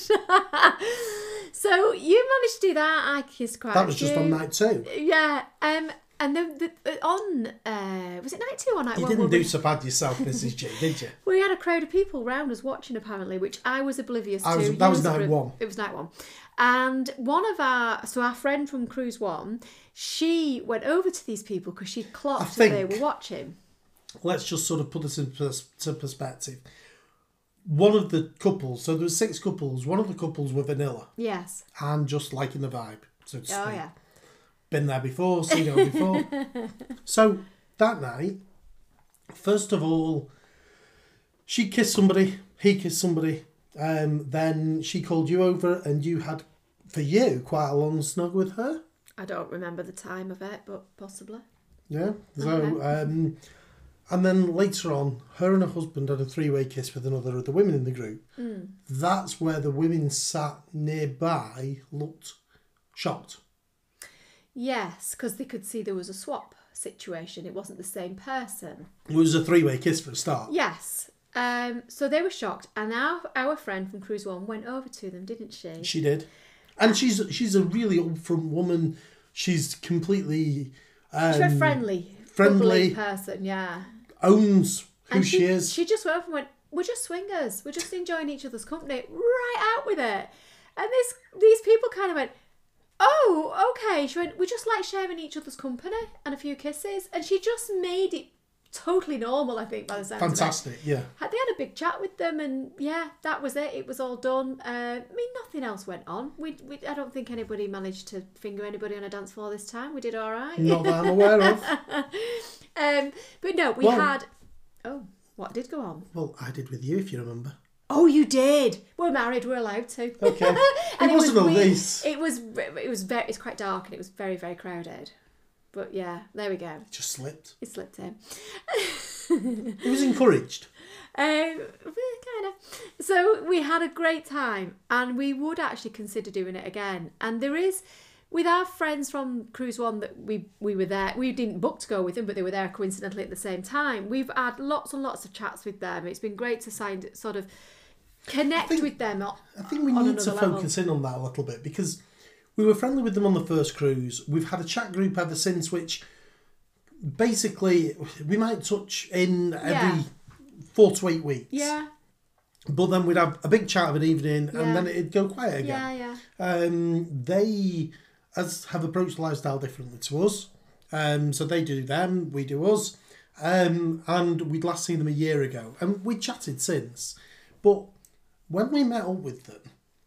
So you managed to do that. I kissed quite That a was just few. on night two. Yeah. Um. And then the, the, on uh, was it night two or night You one? didn't where do we, so bad yourself, Missus G, did you? we had a crowd of people round us watching apparently, which I was oblivious I was- to. that You was night obli- one. It was night one. And one of our, so our friend from Cruise One, she went over to these people because she'd clocked that they think- were watching. Let's just sort of put this into pers- to perspective. One of the couples, so there was six couples, one of the couples were vanilla Yes. and just liking the vibe, so to speak. Oh yeah. Been there before, seen it before. So that night, first of all, she kissed somebody, he kissed somebody, um, then she called you over and you had, for you, quite a long snug with her. I don't remember the time of it, but possibly. Yeah. So, Okay. um, and then later on, her and her husband had a three-way kiss with another of the women in the group. Mm. That's where the women sat nearby looked shocked. Yes, because they could see there was a swap situation. It wasn't the same person. It was a three-way kiss for a start. Yes. Um. So they were shocked, and our our friend from Cruise One went over to them, didn't she? She did. And she's she's a really upfront woman. She's completely um, She's a friendly, friendly. bubbly person. Yeah. owns who And she, she is. She just went up and went, we're just swingers. We're just enjoying each other's company. Right out with it. And this these people kind of went, oh, okay. She went, we just like sharing each other's company and a few kisses. And she just made it totally normal, I think, by the sound Fantastic, of it. yeah. They had a big chat with them, and yeah, that was it. It was all done. Uh, I mean, nothing else went on. We, we, I don't think anybody managed to finger anybody on a dance floor this time. We did all right. Not that I'm aware of. um, but no, we Well- had... Oh, what did go on? Well, I did with you, if you remember. Oh, you did. We're married. We're allowed to. Okay. And It wasn't all weird. this. It was. It was very. It's quite dark, and it was very, very crowded. But yeah, there we go. It just slipped. It slipped in. It was encouraged. Um, kind of. So we had a great time, and we would actually consider doing it again. And there is, with our friends from Cruise One that we we were there. We didn't book to go with them, but they were there coincidentally at the same time. We've had lots and lots of chats with them. It's been great to sign, sort of connect think- with them. On, I think we on need to another level. focus in on that a little bit because we were friendly with them on the first cruise. We've had a chat group ever since, which basically we might touch in every Yeah. four to eight weeks. Yeah, But then we'd have a big chat of an evening and Yeah. then it'd go quiet again. yeah, yeah. Um, they as have approached lifestyle differently to us. Um, so they do them, we do us. Um, and we'd last seen them a year ago. And we chatted since. But when we met up with them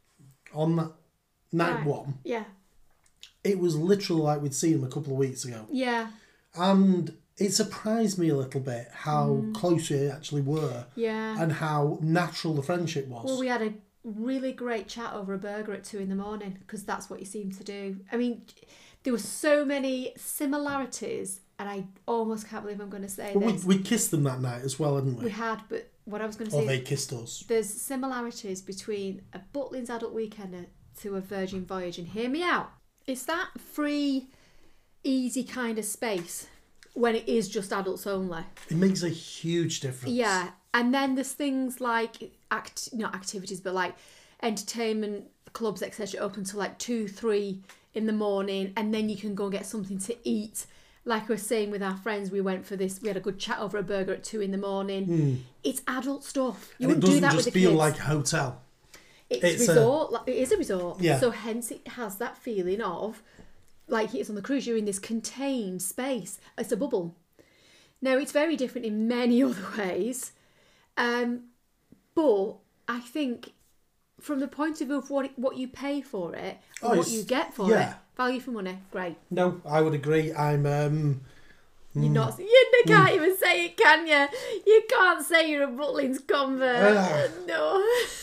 on that night Right. one, Yeah, it was literally like we'd seen them a couple of weeks ago. yeah, And it surprised me a little bit how close we actually were yeah. and how natural the friendship was. Well, we had a really great chat over a burger at two in the morning because that's what you seem to do. I mean, there were so many similarities, and I almost can't believe I'm going to say but this. we we kissed them that night as well, hadn't we? We had, but what I was going to Or say, they kissed us. there's similarities between a Butlins adult weekender to a Virgin Voyage, and hear me out. It's that free, easy kind of space when it is just adults only. It makes a huge difference. Yeah, and then there's things like act, not activities, but like entertainment clubs, et cetera, open till like two, three in the morning, and then you can go and get something to eat. Like I was saying with our friends, we went for this. We had a good chat over a burger at two in the morning. It's adult stuff. You And it wouldn't do doesn't that just with the feel kids. like a hotel. It's, it's a- resort. like, it is a resort. Yeah. So hence it has that feeling of, like it is on the cruise, you're in this contained space. It's a bubble. Now, it's very different in many other ways. Um, but I think from the point of view of what, what you pay for it, Oh, and what it's- you get for yeah. it, value for money, great. No, I would agree. I'm um You're not, you can't even say it, can you? You can't say you're a Butlins convert. Ah. No.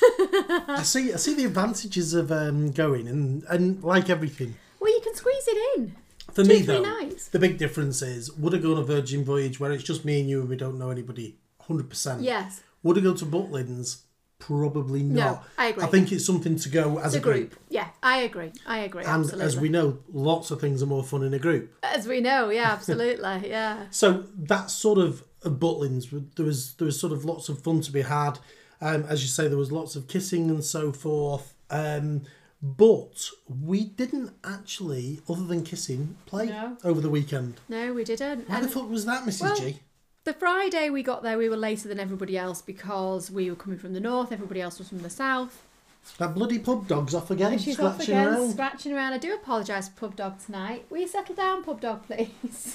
I see I see the advantages of um going and, and like everything. Well, you can squeeze it in. For Two, me three though, nights. the big difference is would I go on a Virgin Voyage where it's just me and you and we don't know anybody one hundred percent. Yes. Would I go to Butlins? Probably No, not. I agree. I think it's something to go as It's a a group. group. Yeah, I agree. I agree. And absolutely. as we know, lots of things are more fun in a group. As we know, yeah, absolutely, yeah. So that's sort of uh, Butlins. There was there was sort of lots of fun to be had. Um, as you say, there was lots of kissing and so forth. Um, but we didn't actually, other than kissing, play No. over the weekend. No, we didn't. Why And the fuck was that, Missus well, G? the Friday we got there, we were later than everybody else because we were coming from the north, everybody else was from the south. That bloody pub dog's off again, She's off scratching again, around. scratching around. I do apologise, pub dog, tonight. Will you settle down, pub dog, please?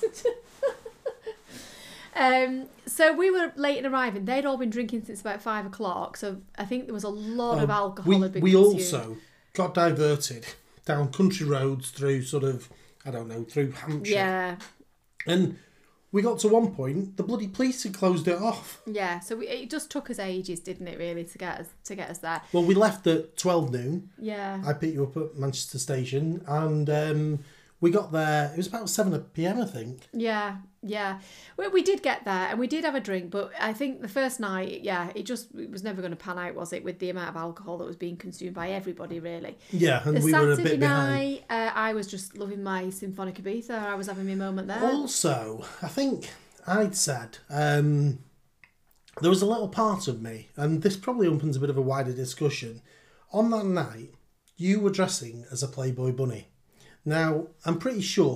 um, so we were late in arriving. They'd all been drinking since about five o'clock, so I think there was a lot of Um, alcohol we had been we consumed. also got diverted down country roads through sort of, I don't know, through Hampshire. Yeah, And we got to one point, the bloody police had closed it off. yeah. So we, it just took us ages, didn't it, really, to get us to get us there? Well, we left at twelve noon. Yeah. I picked you up at Manchester Station and um, we got there, it was about seven p.m, I think. Yeah, yeah. We, we did get there and we did have a drink, but I think the first night, yeah, it just it was never going to pan out, was it, with the amount of alcohol that was being consumed by everybody, really. Yeah, and The we were a Saturday bit behind. night, uh, I was just loving my Symphonic Ibiza. I was having my moment there. Also, I think I'd said um, there was a little part of me, and this probably opens a bit of a wider discussion. On that night, you were dressing as a Playboy bunny. Now, I'm pretty sure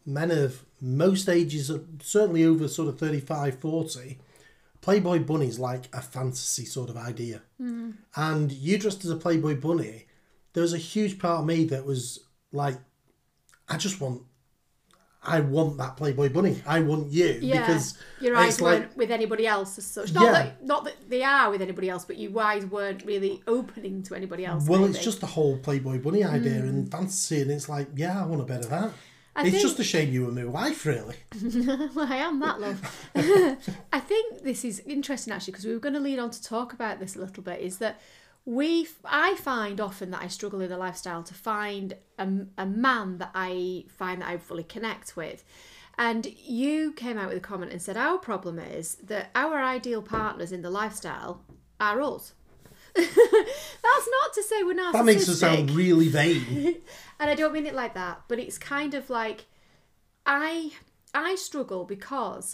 men of most ages, certainly over sort of thirty-five, forty, Playboy bunny's like a fantasy sort of idea. Mm. And you dressed as a Playboy bunny, there was a huge part of me that was like, I just want, I want that Playboy bunny. I want you. Yeah, because your eyes it's like, weren't with anybody else as such. Not, Yeah. that, not that they are with anybody else, but your eyes weren't really opening to anybody else. well, maybe. it's just the whole Playboy bunny idea and fantasy, and it's like, yeah, I want a bit of that. I it's think- just a shame you were my wife, really. Well, I am that, love. I think this is interesting, actually, because we were going to lead on to talk about this a little bit, is that we, I find often that I struggle in the lifestyle to find a, a man that I find that I fully connect with. And you came out with a comment and said our problem is that our ideal partners in the lifestyle are us. That's not to say we're narcissistic. That makes us sound really vain. And I don't mean it like that, but it's kind of like I I struggle because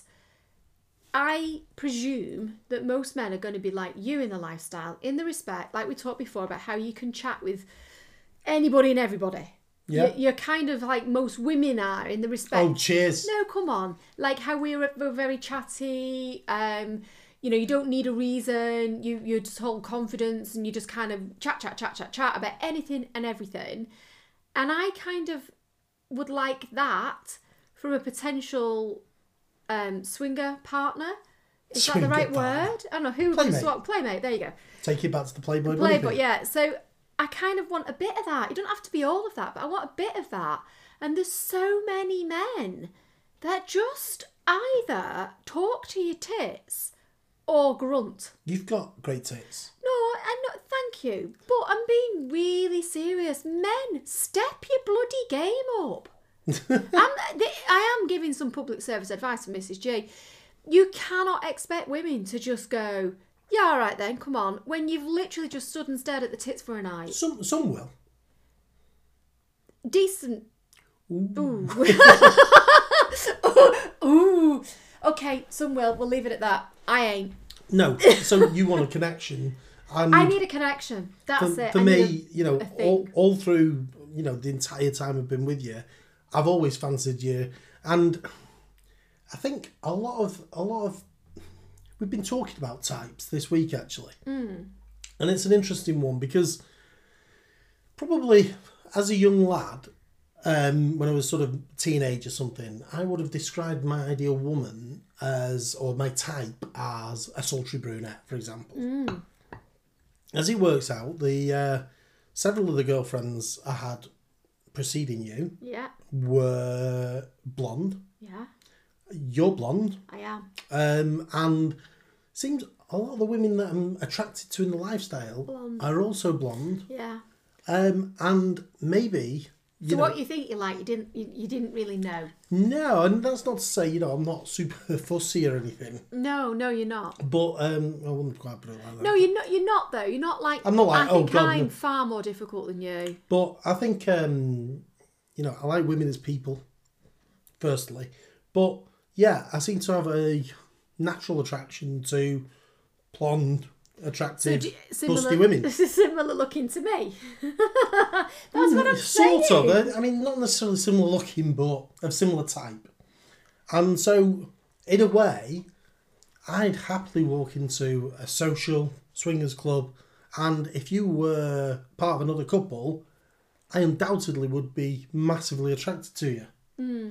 I presume that most men are going to be like you in the lifestyle, in the respect, like we talked before, about how you can chat with anybody and everybody. Yeah. You're, you're kind of like most women are in the respect. Oh, cheers. No, come on. Like how we're, we're very chatty. Um, you know, you don't need a reason. You you just hold confidence and you just kind of chat, chat, chat, chat, chat about anything and everything. And I kind of would like that from a potential um, swinger partner. Is Swinger that the right partner. word? I don't know who. Playmate. Swap, playmate. There you go. Take it back to the Playboy bunny Playboy. thing. Yeah. So I kind of want a bit of that. You don't have to be all of that, but I want a bit of that. And there's so many men that just either talk to your tits or grunt. You've got great tits. No, I'm not. Thank you, but I'm being really serious. Men, step your bloody game up. I'm, th- I am giving some public service advice to Missus G. You cannot expect women to just go, yeah, all right then, come on, when you've literally just stood and stared at the tits for a night. Some some will. Decent. Ooh. Ooh. Ooh. Okay, some will. We'll leave it at that. I ain't. No, so you want a connection. And I need a connection. That's for, it. For I me, need a- you know, a thing. all, all through, you know, the entire time I've been with you, I've always fancied you. And I think a lot of, a lot of, we've been talking about types this week, actually. Mm. And it's an interesting one because probably as a young lad, um, when I was sort of teenage or something, I would have described my ideal woman as, or my type as a sultry brunette, for example. Mm. As it works out, the uh, several of the girlfriends I had preceding you Yeah. were blonde. Yeah. You're blonde. I am. Um, and it seems a lot of the women that I'm attracted to in the lifestyle Blonde. are also blonde. Yeah. Um, and maybe, you So know, what you think you like, you didn't you, you didn't really know. no, and that's not to say, you know, I'm not super fussy or anything. No, no, you're not. But um, I wouldn't quite put it like that. No, you're not. You're not though. You're not like. I'm not like, I think oh, God, I'm no. far more difficult than you. But I think, um, you know, I like women as people, firstly. But, yeah, I seem to have a natural attraction to blonde, attractive, do you- similar, busty women. This is similar looking to me. That's what I'm Sort saying. of. I mean, not necessarily similar looking, but of similar type. And so, in a way, I'd happily walk into a social swingers club, and if you were part of another couple, I undoubtedly would be massively attracted to you. Mm.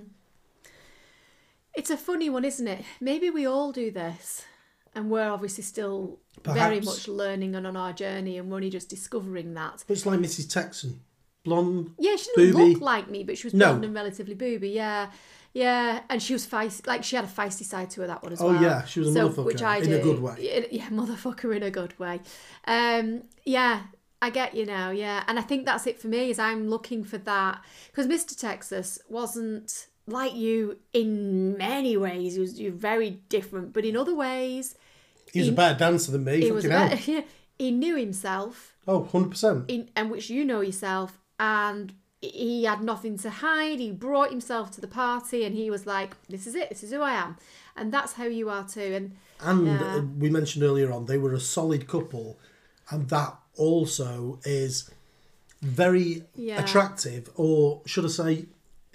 It's a funny one, isn't it? Maybe we all do this, and we're obviously still very Perhaps. much learning and on our journey, and we're only just discovering that. But it's like Missus Texan. Blonde. Yeah, she didn't Booby. look like me, but she was No. blonde and relatively booby. Yeah, yeah, and she was feisty. Like she had a feisty side to her. That one as Oh, well. yeah, she was a motherfucker, which I in a do. good way. In- Yeah, motherfucker in a good way. Um, yeah, I get you now. Yeah, and I think that's it for me. Is I'm looking for that because Mister Texas wasn't like you in many ways. He was you're very different, but in other ways, He was He- a better dancer than me. he was. Fucking hell. Better, yeah, he knew himself. Oh, one hundred percent. In, and which you know yourself, and he had nothing to hide. He brought himself to the party, and he was like, "This is it. This is who I am," and that's how you are too. And And Yeah. uh, we mentioned earlier on, they were a solid couple, and that also is very Yeah. attractive, or should I say,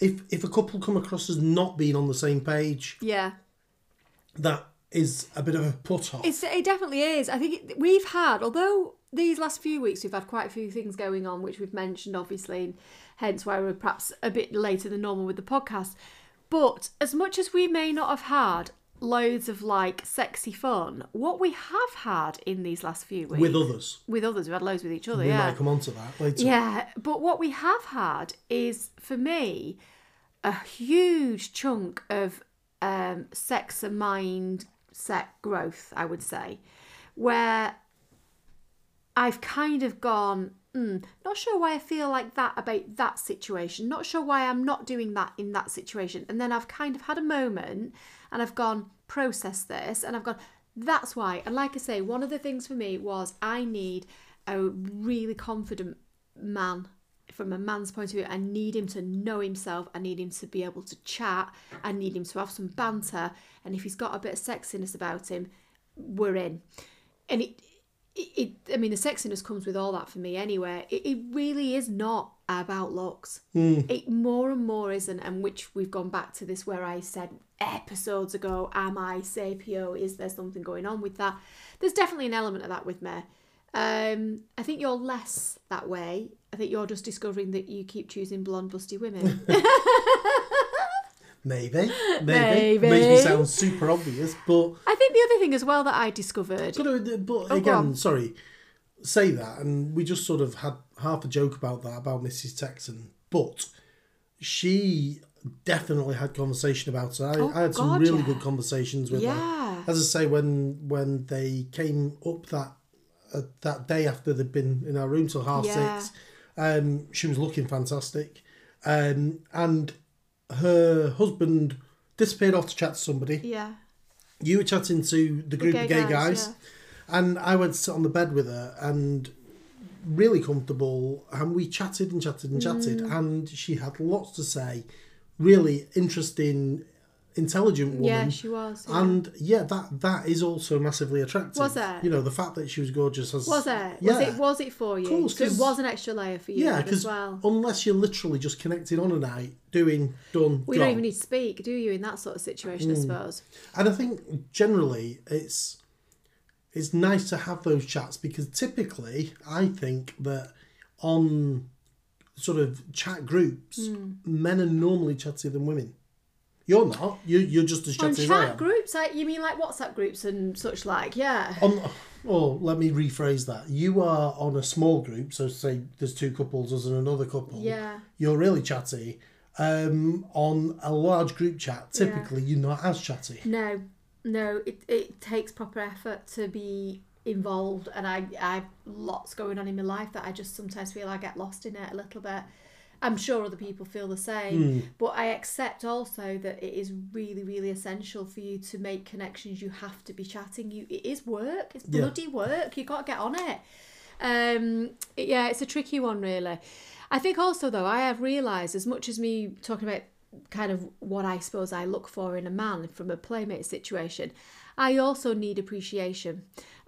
if if a couple come across as not being on the same page, Yeah. that is a bit of a put off. It's, it definitely is. I think it, we've had, although these last few weeks we've had quite a few things going on, which we've mentioned, obviously, and hence why we're perhaps a bit later than normal with the podcast. But as much as we may not have had loads of like sexy fun, what we have had in these last few weeks With others. with others, we've had loads with each other. We yeah, might come on to that later. yeah. But what we have had is, for me, a huge chunk of um, sex and mind set growth, I would say, where I've kind of gone, mm, not sure why I feel like that about that situation, not sure why I'm not doing that in that situation. And then I've kind of had a moment and I've gone, process this, and I've gone, that's why. And like I say, one of the things for me was I need a really confident man. From a man's point of view, I need him to know himself. I need him to be able to chat. I need him to have some banter. And if he's got a bit of sexiness about him, we're in. And it, it, it I mean, the sexiness comes with all that for me anyway. It, it really is not about looks. Mm. It more and more isn't. And which we've gone back to this where I said episodes ago, am I sapio? Is there something going on with that? There's definitely an element of that with me. Um, I think you're less that way. I think you're just discovering that you keep choosing blonde, busty women. Maybe, maybe, Maybe. Makes me sound super obvious, but I think the other thing as well that I discovered. but, uh, but Oh, go again, on. sorry, say that, and we just sort of had half a joke about that about Missus Texan, but she definitely had conversation about it. I, Oh, I had some God, really yeah. good conversations with her. Yeah. As I say, when when they came up that uh, that day after they'd been in our room till half Yeah. six, um, she was looking fantastic, um, and her husband disappeared off to chat to somebody. Yeah. You were chatting to the group gay of gay guys, guys, and I went to sit on the bed with her and really comfortable, and we chatted and chatted and chatted, Mm. and she had lots to say, really interesting, intelligent woman. Yeah, she was. Yeah. And yeah, that that is also massively attractive. Was it? You know, the fact that she was gorgeous. Has, was it? Yeah. Was it? Was it for you? Course, so it 'cause- was an extra layer for you Yeah, then because as well. unless you're literally just connected on a night, doing, done, We gone. don't even need to speak, do you, in that sort of situation, Hmm. I suppose. And I think generally it's it's nice to have those chats, because typically I think that on sort of chat groups, Hmm. men are normally chattier than women. You're not. You you're just as On chatty as I chat am. groups, like, you mean like WhatsApp groups and such like, yeah. On, or let me rephrase that. You are on a small group, so say there's two couples, us and another couple. Yeah. You're really chatty. Um, on a large group chat, typically you're not as chatty. No, no, it, it takes proper effort to be involved, and I I've lots going on in my life that I just sometimes feel I get lost in it a little bit. I'm sure other people feel the same, but I accept also that it is really, really essential for you to make connections. You have to be chatting. You, it is work. It's Yeah. bloody work. You got to get on it. Um, it- yeah, it's a tricky one, really. I think also though I have realised, as much as me talking about kind of what I suppose I look for in a man from a playmate situation, I also need appreciation.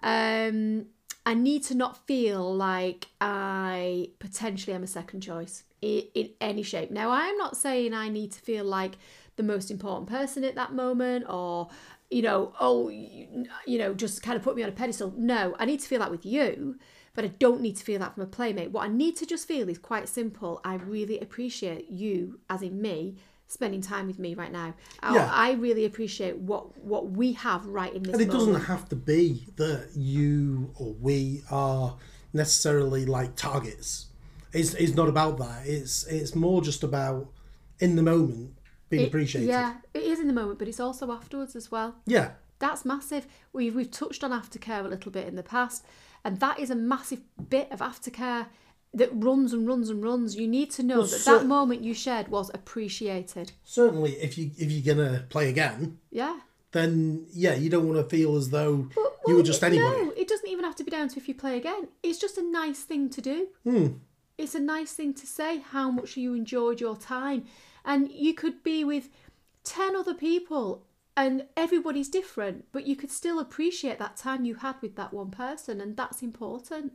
Um, I need to not feel like I potentially am a second choice in, in any shape. Now, I'm not saying I need to feel like the most important person at that moment, or, you know, oh, you, you know, just kind of put me on a pedestal. No, I need to feel that with you, but I don't need to feel that from a playmate. What I need to just feel is quite simple. I really appreciate you, as in me, spending time with me right now. I, Yeah. I really appreciate what what we have right in this And it moment. doesn't have to be that you or we are necessarily like targets. It's it's not about that. It's it's more just about in the moment being It- appreciated. Yeah, it is in the moment, but it's also afterwards as well. Yeah. That's massive. We've we've touched on aftercare a little bit in the past, and that is a massive bit of aftercare that runs and runs and runs. You need to know Well, that cer- that moment you shared was appreciated. Certainly, if you if you're gonna play again, Yeah. then yeah, you don't want to feel as though But, you well, were just anybody. No, it doesn't even have to be down to if you play again. It's just a nice thing to do. Hmm. It's a nice thing to say how much you enjoyed your time. And you could be with ten other people and everybody's different, but you could still appreciate that time you had with that one person, and that's important.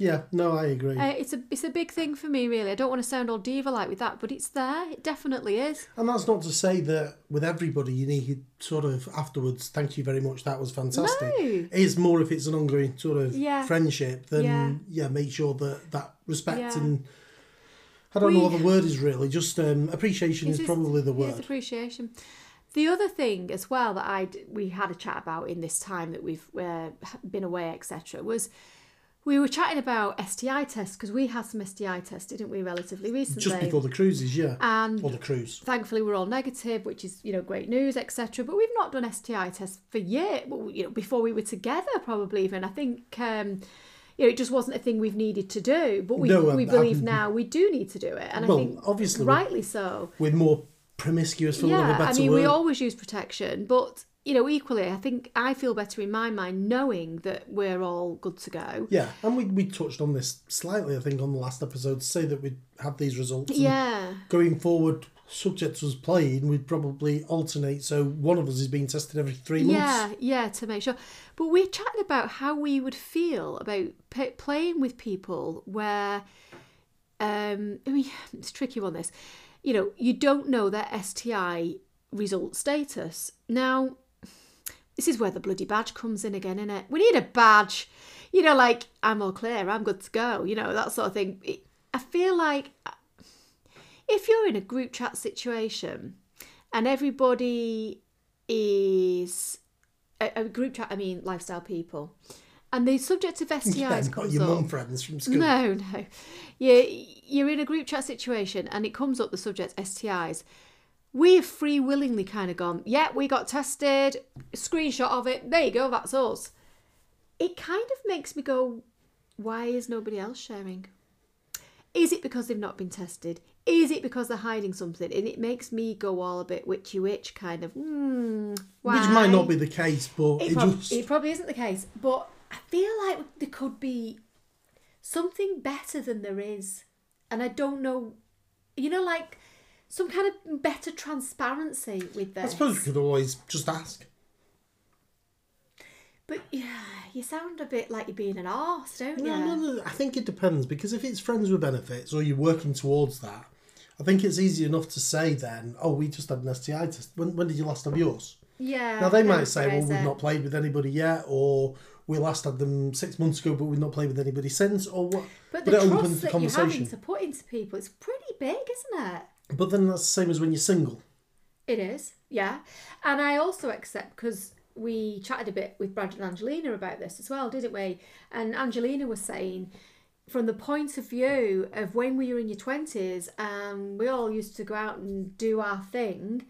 Yeah, no, I agree. Uh, it's a it's a big thing for me, really. I don't want to sound all diva-like with that, but it's there. It definitely is. And that's not to say that with everybody you need sort of afterwards, thank you very much, that was fantastic. No. It's more if it's an ongoing sort of Yeah. friendship, then Yeah. yeah. make sure that that respect Yeah. and I don't We- know what the word is really, just um, appreciation It is is- probably the yeah, it's word. appreciation. The other thing as well that I we had a chat about in this time that we've uh, been away, et cetera, was we were chatting about S T I tests because we had some S T I tests, didn't we, relatively recently? Just before the cruises, yeah. And Or the cruise. thankfully we're all negative, which is, you know, great news, et cetera. But we've not done S T I tests for years, well, you know, before we were together, probably even. I think, um, you know, it just wasn't a thing we've needed to do. But we, No, we I- believe I'm- now we do need to do it. And Well, I think obviously, rightly so. We're more promiscuous, for want of a Yeah, better I mean, word. we always use protection, but, you know, equally, I think I feel better in my mind knowing that we're all good to go. Yeah, and we we touched on this slightly, I think, on the last episode, to say that we'd have these results. and Yeah. Going forward, subject to us playing, we'd probably alternate. So one of us is being tested every three months. Yeah, yeah, to make sure. But we're chatting about how we would feel about p- playing with people where, um, I mean, it's a tricky one, this. You know, you don't know their S T I result status. Now, this is where the bloody badge comes in again, isn't it? We need a badge. You know, like, I'm all clear, I'm good to go, you know, that sort of thing. It, I feel like if you're in a group chat situation and everybody is a, a group chat, I mean lifestyle people, and the subject of S T Is Yeah, not comes your up. mum friends from school. No, no. You, you're in a group chat situation and it comes up the subject S T Is. We have free willingly kind of gone, yeah, we got tested, screenshot of it, there you go, that's us. It kind of makes me go, why is nobody else sharing? Is it because they've not been tested? Is it because they're hiding something? And it makes me go all a bit witchy witch kind of, hmm, why? Which might not be the case, but It, it, prob- just... it probably isn't the case, but I feel like there could be something better than there is. And I don't know, you know, like some kind of better transparency with this. I suppose we could always just ask. But yeah, you sound a bit like you're being an arse, don't you? No, no, no. I think it depends, because if it's friends with benefits or you're working towards that, I think it's easy enough to say then, oh, we just had an S T I test. When, when did you last have yours? Yeah. Now, they might that's say, well, crazy. we've not played with anybody yet, or we last had them six months ago, but we've not played with anybody since, or what. But But the it trust opens the that you're having conversation. to put into people, it's pretty big, isn't it? But then that's the same as when you're single. It is, yeah. And I also accept, because we chatted a bit with Brad and Angelina about this as well, didn't we? And Angelina was saying, from the point of view of when we were in your twenties and we all used to go out and do our thing,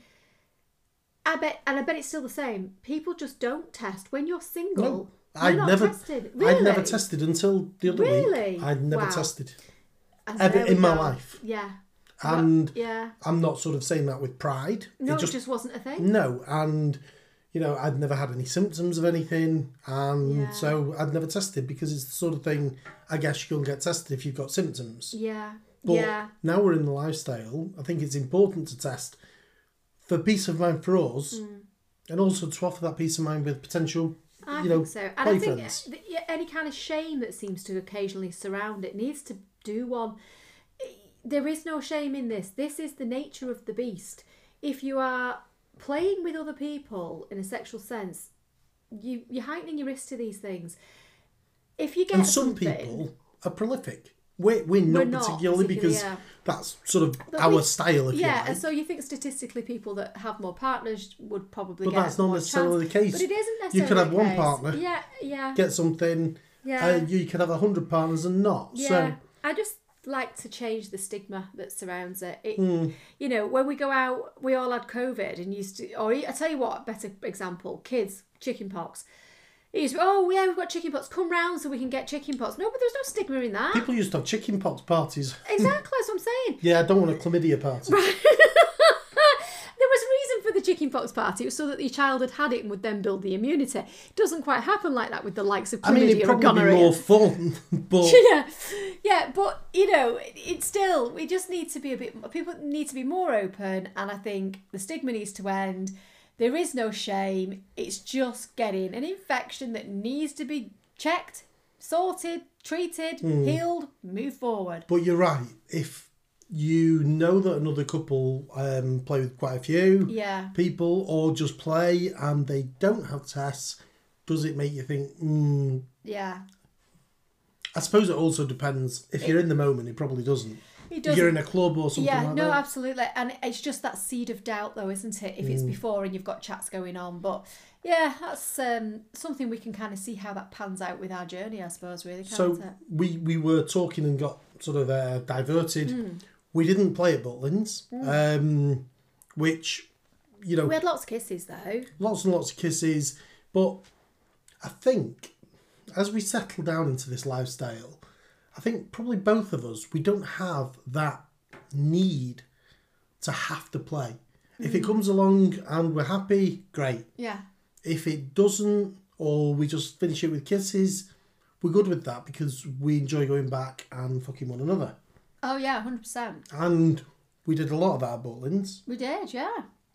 I bet, and I bet it's still the same, people just don't test. When you're single, No, you're I'd not never, tested. Really? I'd never tested until the other Really? week. I'd never Wow. tested. And ever there we in my go. life. Yeah. And Well, yeah. I'm not sort of saying that with pride. No, It it just, just wasn't a thing. no, and you know, I'd never had any symptoms of anything, and Yeah. so I'd never tested, because it's the sort of thing, I guess you can get tested if you've got symptoms. Yeah. But yeah. now we're in the lifestyle, I think it's important to test for peace of mind for us, Mm. and also to offer that peace of mind with potential, I you know, think so. And I think boyfriends. that, yeah, any kind of shame that seems to occasionally surround it needs to do one. There is no shame in this. This is the nature of the beast. If you are playing with other people in a sexual sense, you, you're heightening your risk to these things. If you get And some something, people are prolific. We're, we're not, We're not particularly, particularly, because yeah. that's sort of But our we- style, if you yeah, like. and so you think statistically people that have more partners would probably But get that's not more necessarily chance. the case. But it isn't necessarily You could have the one case. partner, Yeah, yeah. get something, Yeah. uh, you could have a hundred partners and not. Yeah, So I just like to change the stigma that surrounds it. it Mm. You know, when we go out, we all had COVID and used to, or I tell you what, better example, kids, chicken pox. It used to be, oh yeah, we've got chicken pox, come round so we can get chicken pox. No, but there's no stigma in that. people used to have chicken pox parties. Exactly, that's what I'm saying. Yeah, I don't want a chlamydia party. There was a reason for the chicken pox party. It was so that your child had had it and would then build the immunity. It doesn't quite happen like that with the likes of chlamydia I mean, it'd or probably be gonorrhea. more fun, but yeah, yeah, but you know, it- it's still, we just need to be a bit, people need to be more open, and I think the stigma needs to end. There is no shame. It's just getting an infection that needs to be checked, sorted, treated, Hmm. healed, move forward. But you're right. If you know that another couple um, play with quite a few Yeah. people, or just play and they don't have tests, does it make you think, hmm, Yeah. I suppose it also depends. If you're in the moment, it probably doesn't. It If doesn't. you're in a club or something Yeah, like no, that. absolutely. And it's just that seed of doubt, though, isn't it? If Mm. it's before and you've got chats going on. But yeah, that's um, something we can kind of see how that pans out with our journey, I suppose, really, can't So it? we, we were talking and got sort of uh, diverted. Mm. We didn't play at Butlins, um, which, you know, We had lots of kisses, though. lots and lots of kisses. But I think as we settle down into this lifestyle, I think probably both of us, we don't have that need to have to play. If it comes along and we're happy, great. Yeah. If it doesn't, or we just finish it with kisses, we're good with that because we enjoy going back and fucking one another. Oh, yeah, one hundred percent. And we did a lot of that at Butlins. We did, yeah.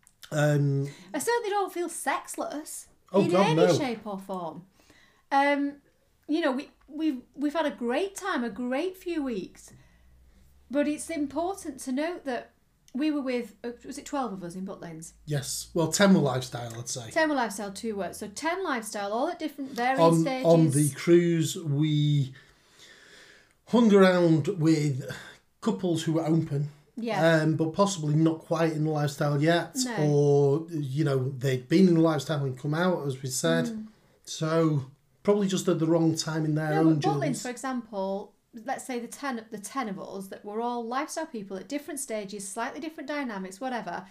Um, I certainly don't feel sexless Oh, in God, any no. shape or form. Um, you know, we, we've, we've had a great time, a great few weeks. But it's important to note that we were with, uh, was it twelve of us in Butlins? yes, well, ten were lifestyle, I'd say. ten were lifestyle, two were. So ten lifestyle, all at different varying On, stages. on the cruise, we hung around with couples who were open. Yeah. Um, but possibly not quite in the lifestyle yet, No. or you know they'd been in the lifestyle and come out, as we said. Mm. So probably just at the wrong time in their No, own but Butlins, journeys. for example, let's say the ten, the ten of us that were all lifestyle people at different stages, slightly different dynamics, whatever.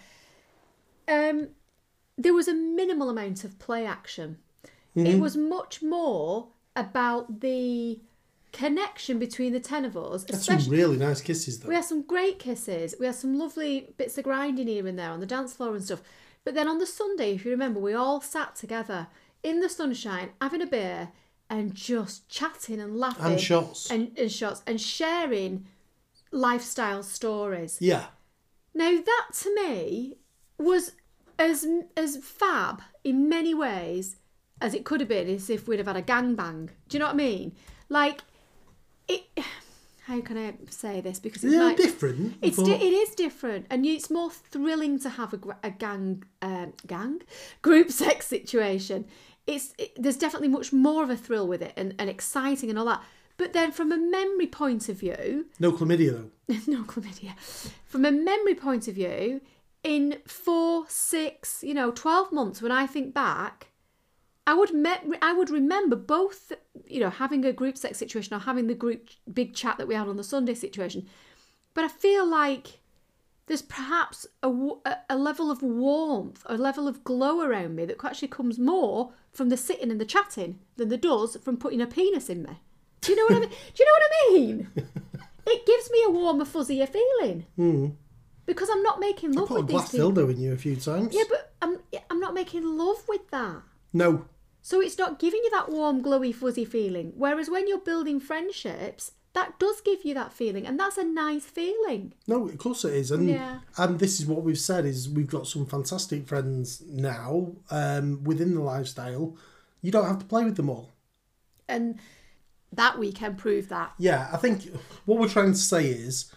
Um, there was a minimal amount of play action. Mm-hmm. It was much more about the connection between the ten of us. Had some Especially, really nice kisses though. we had some great kisses. We had some lovely bits of grinding here and there on the dance floor and stuff. But then on the Sunday, if you remember, we all sat together in the sunshine, having a beer and just chatting and laughing. And shots. And, and shots. And sharing lifestyle stories. Yeah. Now, that to me was as as fab in many ways as it could have been as if we'd have had a gangbang. Do you know what I mean? Like, it... How can I say this? Because it's They're like, different. It's but di- it is different, and it's more thrilling to have a, gr- a gang um, gang group sex situation. It's it, there's definitely much more of a thrill with it, and, and exciting and all that. But then, from a memory point of view, no chlamydia though. no chlamydia. From a memory point of view, in four, six, you know, twelve months, when I think back, I would me- I would remember both, you know, having a group sex situation or having the group big chat that we had on the Sunday situation. But I feel like there's perhaps a, w- a level of warmth, a level of glow around me that actually comes more from the sitting and the chatting than there does from putting a penis in me. Do you know what I mean? Do you know what I mean? It gives me a warmer, fuzzier feeling. Mm. Because I'm not making love Put a with these glass people. dildo in you a few times. Yeah, but I'm I'm not making love with that. No. So it's not giving you that warm, glowy, fuzzy feeling. Whereas when you're building friendships, that does give you that feeling, and that's a nice feeling. No, of course it is. And Yeah. and this is what we've said is we've got some fantastic friends now um, within the lifestyle. You don't have to play with them all. And that weekend proved that. Yeah, I think what we're trying to say is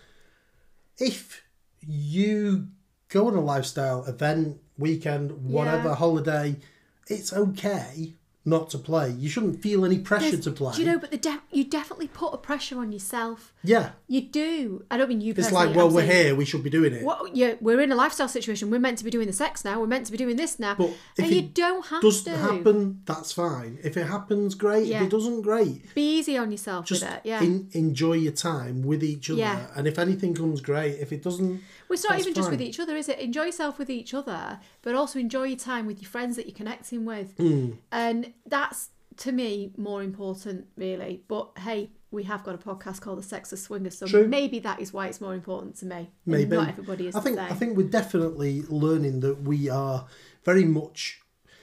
if you go on a lifestyle event, weekend, whatever, Yeah. holiday, it's okay not to play. You shouldn't feel any pressure There's- to play. Do you know, but the de- you definitely put a pressure on yourself. Yeah. You do. I don't mean you It's personally. like, well, I'm we're saying- here, we should be doing it. What, yeah, we're in a lifestyle situation. We're meant to be doing the sex now. We're meant to be doing this now. But if and you it don't have doesn't to. happen, that's fine. If it happens, great. Yeah. If it doesn't, great. Be easy on yourself Just with it. Yeah. in, enjoy your time with each other. Yeah. And if anything comes, great. If it doesn't, Well, it's not that's even just with fine. each other, is it? Enjoy yourself with each other, but also enjoy your time with your friends that you're connecting with. Mm. And that's, to me, more important, really. But hey, we have got a podcast called The Sex of Swingers, so True. maybe that is why it's more important to me. And Maybe. not everybody is I think the I same. think we're definitely learning that we are very much,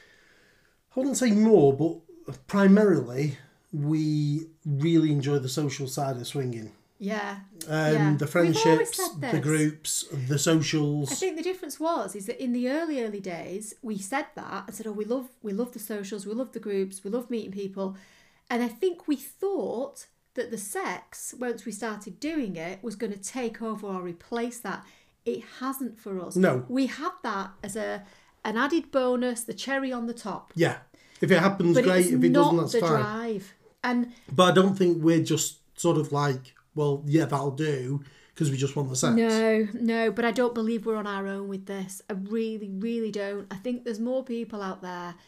I wouldn't say more, but primarily we really enjoy the social side of swinging. Yeah. Um, Yeah. The We've always friendships, said the this. groups, the socials. I think the difference was is that in the early early days we said that and said, oh, we love we love the socials, we love the groups, we love meeting people, and I think we thought that the sex, once we started doing it, was going to take over or replace that. It hasn't for us. No. We have that as a an added bonus, the cherry on the top. Yeah. If it happens, But great. it's If it not doesn't, that's the fine. drive. And But I don't think we're just sort of like, well, yeah, that'll do, because we just want the sex. no, no, but I don't believe we're on our own with this. I really, really don't. I think there's more people out there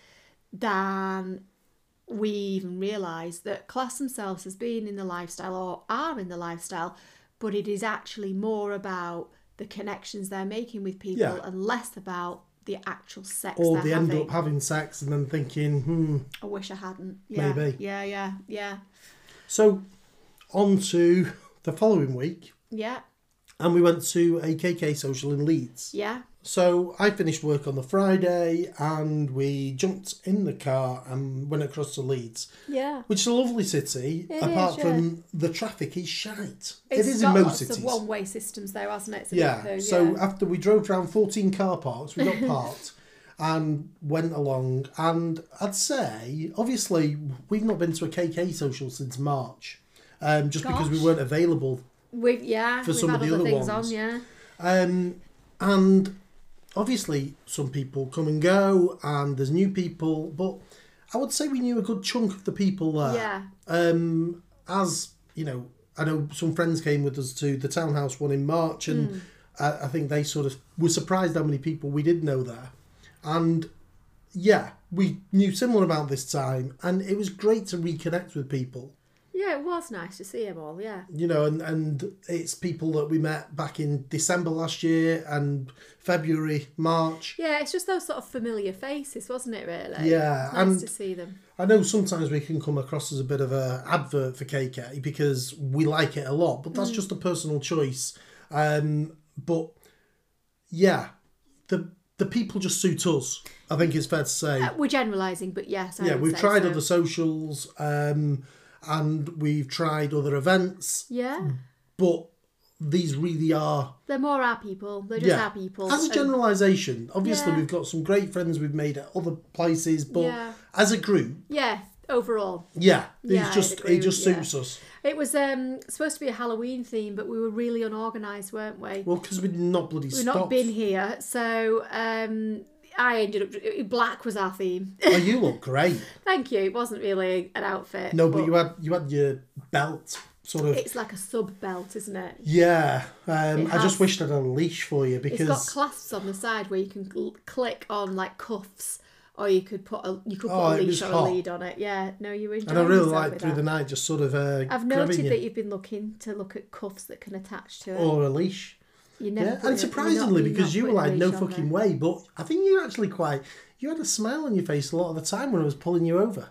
than we even realise that class themselves as being in the lifestyle or are in the lifestyle, but it is actually more about the connections they're making with people Yeah. and less about the actual sex Or they're they having. end up having sex and then thinking, hmm. I wish I hadn't. Yeah, Maybe. Yeah, yeah, yeah, So, on to the following week, yeah, and we went to a K K social in Leeds. yeah. So I finished work on the Friday and we jumped in the car and went across to Leeds, Yeah. which is a lovely city, It apart is, from the traffic is shite. It's it is got in most lots cities. of one-way systems though, hasn't it? It's a Yeah, bit poo, so yeah. after we drove around fourteen car parks, we got parked and went along. And I'd say, obviously, we've not been to a K K social since March, um, just because we Gosh. weren't available. We've yeah, For we've some had of the other other things ones. on, yeah. Um, and obviously, some people come and go, and there's new people, but I would say we knew a good chunk of the people there. Yeah. Um, as, you know, I know some friends came with us to the Townhouse one in March, and Mm. I, I think they sort of were surprised how many people we did know there. And yeah, we knew similar amount this time, and it was great to reconnect with people. Yeah, it was nice to see them all, yeah. You know, and, and it's people that we met back in December last year and February, March. Yeah, it's just those sort of familiar faces, wasn't it, really? Yeah, It's nice and- to see them. I know sometimes we can come across as a bit of a advert for K K because we like it a lot, but that's just a personal choice. Um, but yeah, the the people just suit us. I think it's fair to say. Uh, we're generalising, but yes, I yeah, would we've say tried so. other socials, um, and we've tried other events, Yeah, but these really are. they're more our people. They're just Yeah. our people. As a And- generalisation, obviously Yeah. we've got some great friends we've made at other places, but Yeah. as a group, yeah, overall. yeah, Yeah, it's I'd just agree it just with- yeah. suits us. It was um, supposed to be a Halloween theme, but we were really unorganised, weren't we? Well, because we've not bloody We've stopped. not been here, so um, I ended up... Black was our theme. Oh, you look great. Thank you. It wasn't really an outfit. No, but you had you had your belt sort of. It's like a sub belt, isn't it? Yeah, um, It I just has- wished I had a leash for you because It's got clasps on the side where you can cl- click on like cuffs, or you could put a you could put Oh, a it leash was or hot. a lead on it. Yeah, no, you enjoyed and I really yourself like with through that. the night just sort of uh, I've grabbing noted you. that you've been looking to look at cuffs that can attach to it. Or a leash. you never Yeah, put and it- surprisingly, you're not- you're because not you were putting a like, no leash on fucking there. way, but I think you actually quite, you had a smile on your face a lot of the time when I was pulling you over.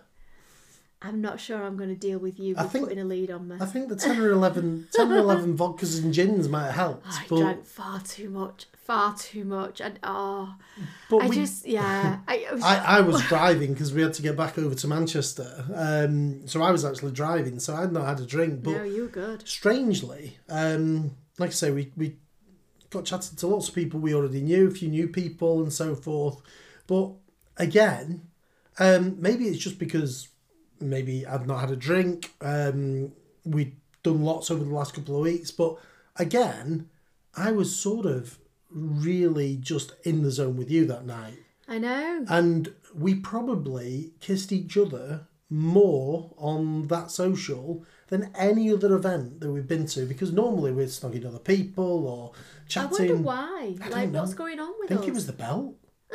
I'm not sure I'm going to deal with you I with think- putting a lead on me. I think the ten or eleven, ten or eleven vodkas and gins might have helped. I but drank far too much, far too much, and oh, but I we, just yeah, I, I was, I, I was driving because we had to get back over to Manchester. Um, so I was actually driving, so I'd not had a drink. But no, you were good. strangely, um, like I say, we, we got chatted to lots of people we already knew, a few new people and so forth. But again, um, maybe it's just because maybe I've not had a drink. Um, we'd done lots over the last couple of weeks. But again, I was sort of really just in the zone with you that night. I know. And we probably kissed each other more on that social than any other event that we've been to, because normally we're snogging other people or I chatting. wonder why. I Like, don't know. what's going on I with think us? it was the belt.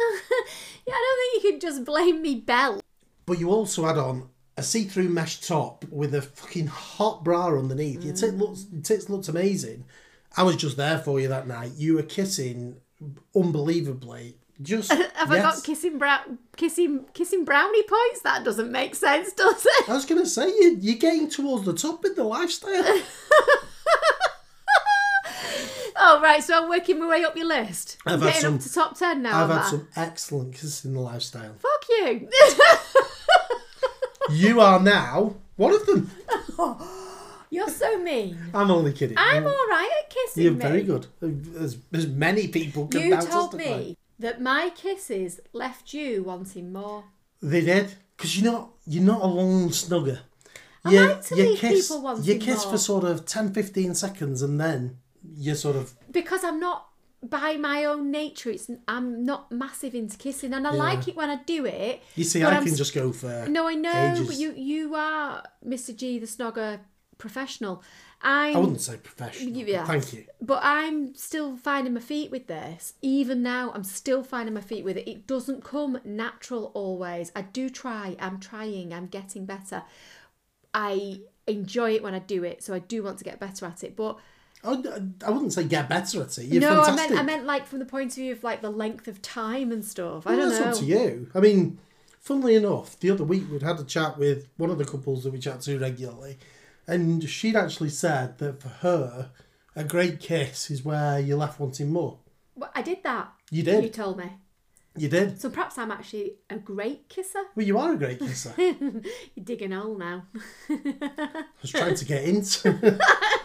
Yeah, I don't think you can just blame me, belt. But you also had on a see-through mesh top with a fucking hot bra underneath. Your tit looks, your tits looked amazing. I was just there for you that night. You were kissing unbelievably. Just Have I yes. got kissing brown, kissing, kissing brownie points? That doesn't make sense, does it? I was going to say, you, you're getting towards the top in the lifestyle. Oh, right, so I'm working my way up your list. I've I'm had getting some- up to top ten now. I've am had I? some excellent kisses in the lifestyle. Fuck you. You are now one of them. You're so mean. I'm only kidding. I'm all right at kissing You're me. very good. As, as many people can You now told testify. me that my kisses left you wanting more. They did. Because you're not, you're not a long snugger. I you, like to you leave kiss, people wanting you kiss more. for sort of ten, fifteen seconds and then you sort of... Because I'm not, by my own nature, it's I'm not massive into kissing, and I Yeah. like it when I do it. You see, but I I'm can s- just go for No, I know, ages. but you you are Mister G, the Snogger professional. I'm, I wouldn't say professional. Yeah. Thank you. But I'm still finding my feet with this. Even now, I'm still finding my feet with it. It doesn't come natural always. I do try. I'm trying. I'm getting better. I enjoy it when I do it, so I do want to get better at it. But I, I wouldn't say get better at it. You're no, I fantastic. meant I meant like from the point of view of like the length of time and stuff. I Well, don't that's know. up to you. I mean, funnily enough, the other week we'd had a chat with one of the couples that we chat to regularly, and she'd actually said that for her, a great kiss is where you're left wanting more. Well, I did that. You did. You told me. You did. So perhaps I'm actually a great kisser. Well, you are a great kisser. I You're digging a hole now. was trying to get into.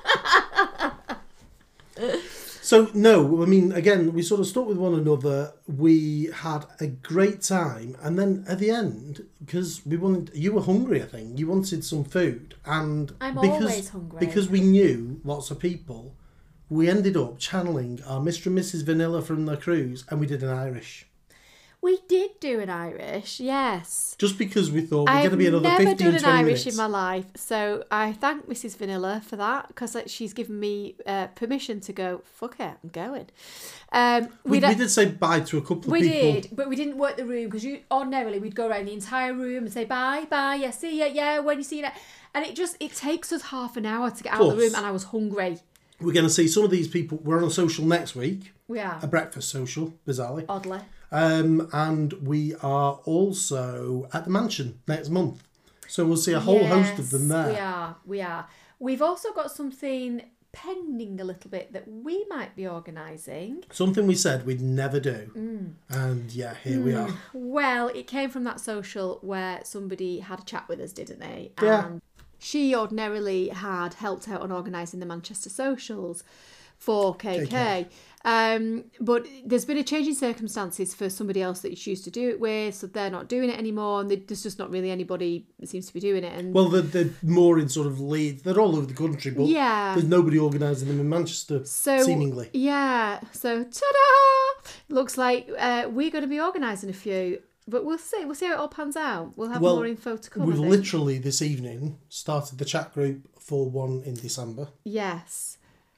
So, no, I mean, again, we sort of stuck with one another. We had a great time. And then at the end, because we wanted, you were hungry, I think. You wanted some food. And I'm because, always hungry. Because we knew lots of people, we ended up channeling our Mister and Missus Vanilla from the cruise, and we did an Irish. We did do an Irish, yes. Just because we thought we're I've going to be another never fifteen, done an twenty Irish minutes. in my life, so I thank Missus Vanilla for that, because she's given me uh, permission to go, fuck it, I'm going. Um, we, we'd- we did say bye to a couple We of people. did, but we didn't work the room, because you ordinarily we'd go around the entire room and say bye, bye, yeah, see ya, yeah, when you see that, and it just it takes us half an hour to get out of the Plus- room, and I was hungry. We're going to see some of these people. We're on a social next week, We are a breakfast social, bizarrely. oddly. Um, and we are also at the mansion next month. So we'll see a whole host of them Yes, there. We are, we are. We've also got something pending a little bit that we might be organising. Something we said we'd never do. Mm. And yeah, here we are. Well, it came from that social where somebody had a chat with us, didn't they? Yeah. And she ordinarily had helped out on organising the Manchester socials for K K. K K. Um, but there's been a change in circumstances for somebody else that she used to do it with, so they're not doing it anymore, and there's just not really anybody that seems to be doing it. And Well, they're, they're more in sort of Leeds. They're all over the country, but Yeah. there's nobody organising them in Manchester, So seemingly. yeah, so ta-da! Looks like uh, we're going to be organising a few, but we'll see. We'll see how it all pans out. We'll have Well, more info to come. I We've think. literally this evening started the chat group for one in December. Yes.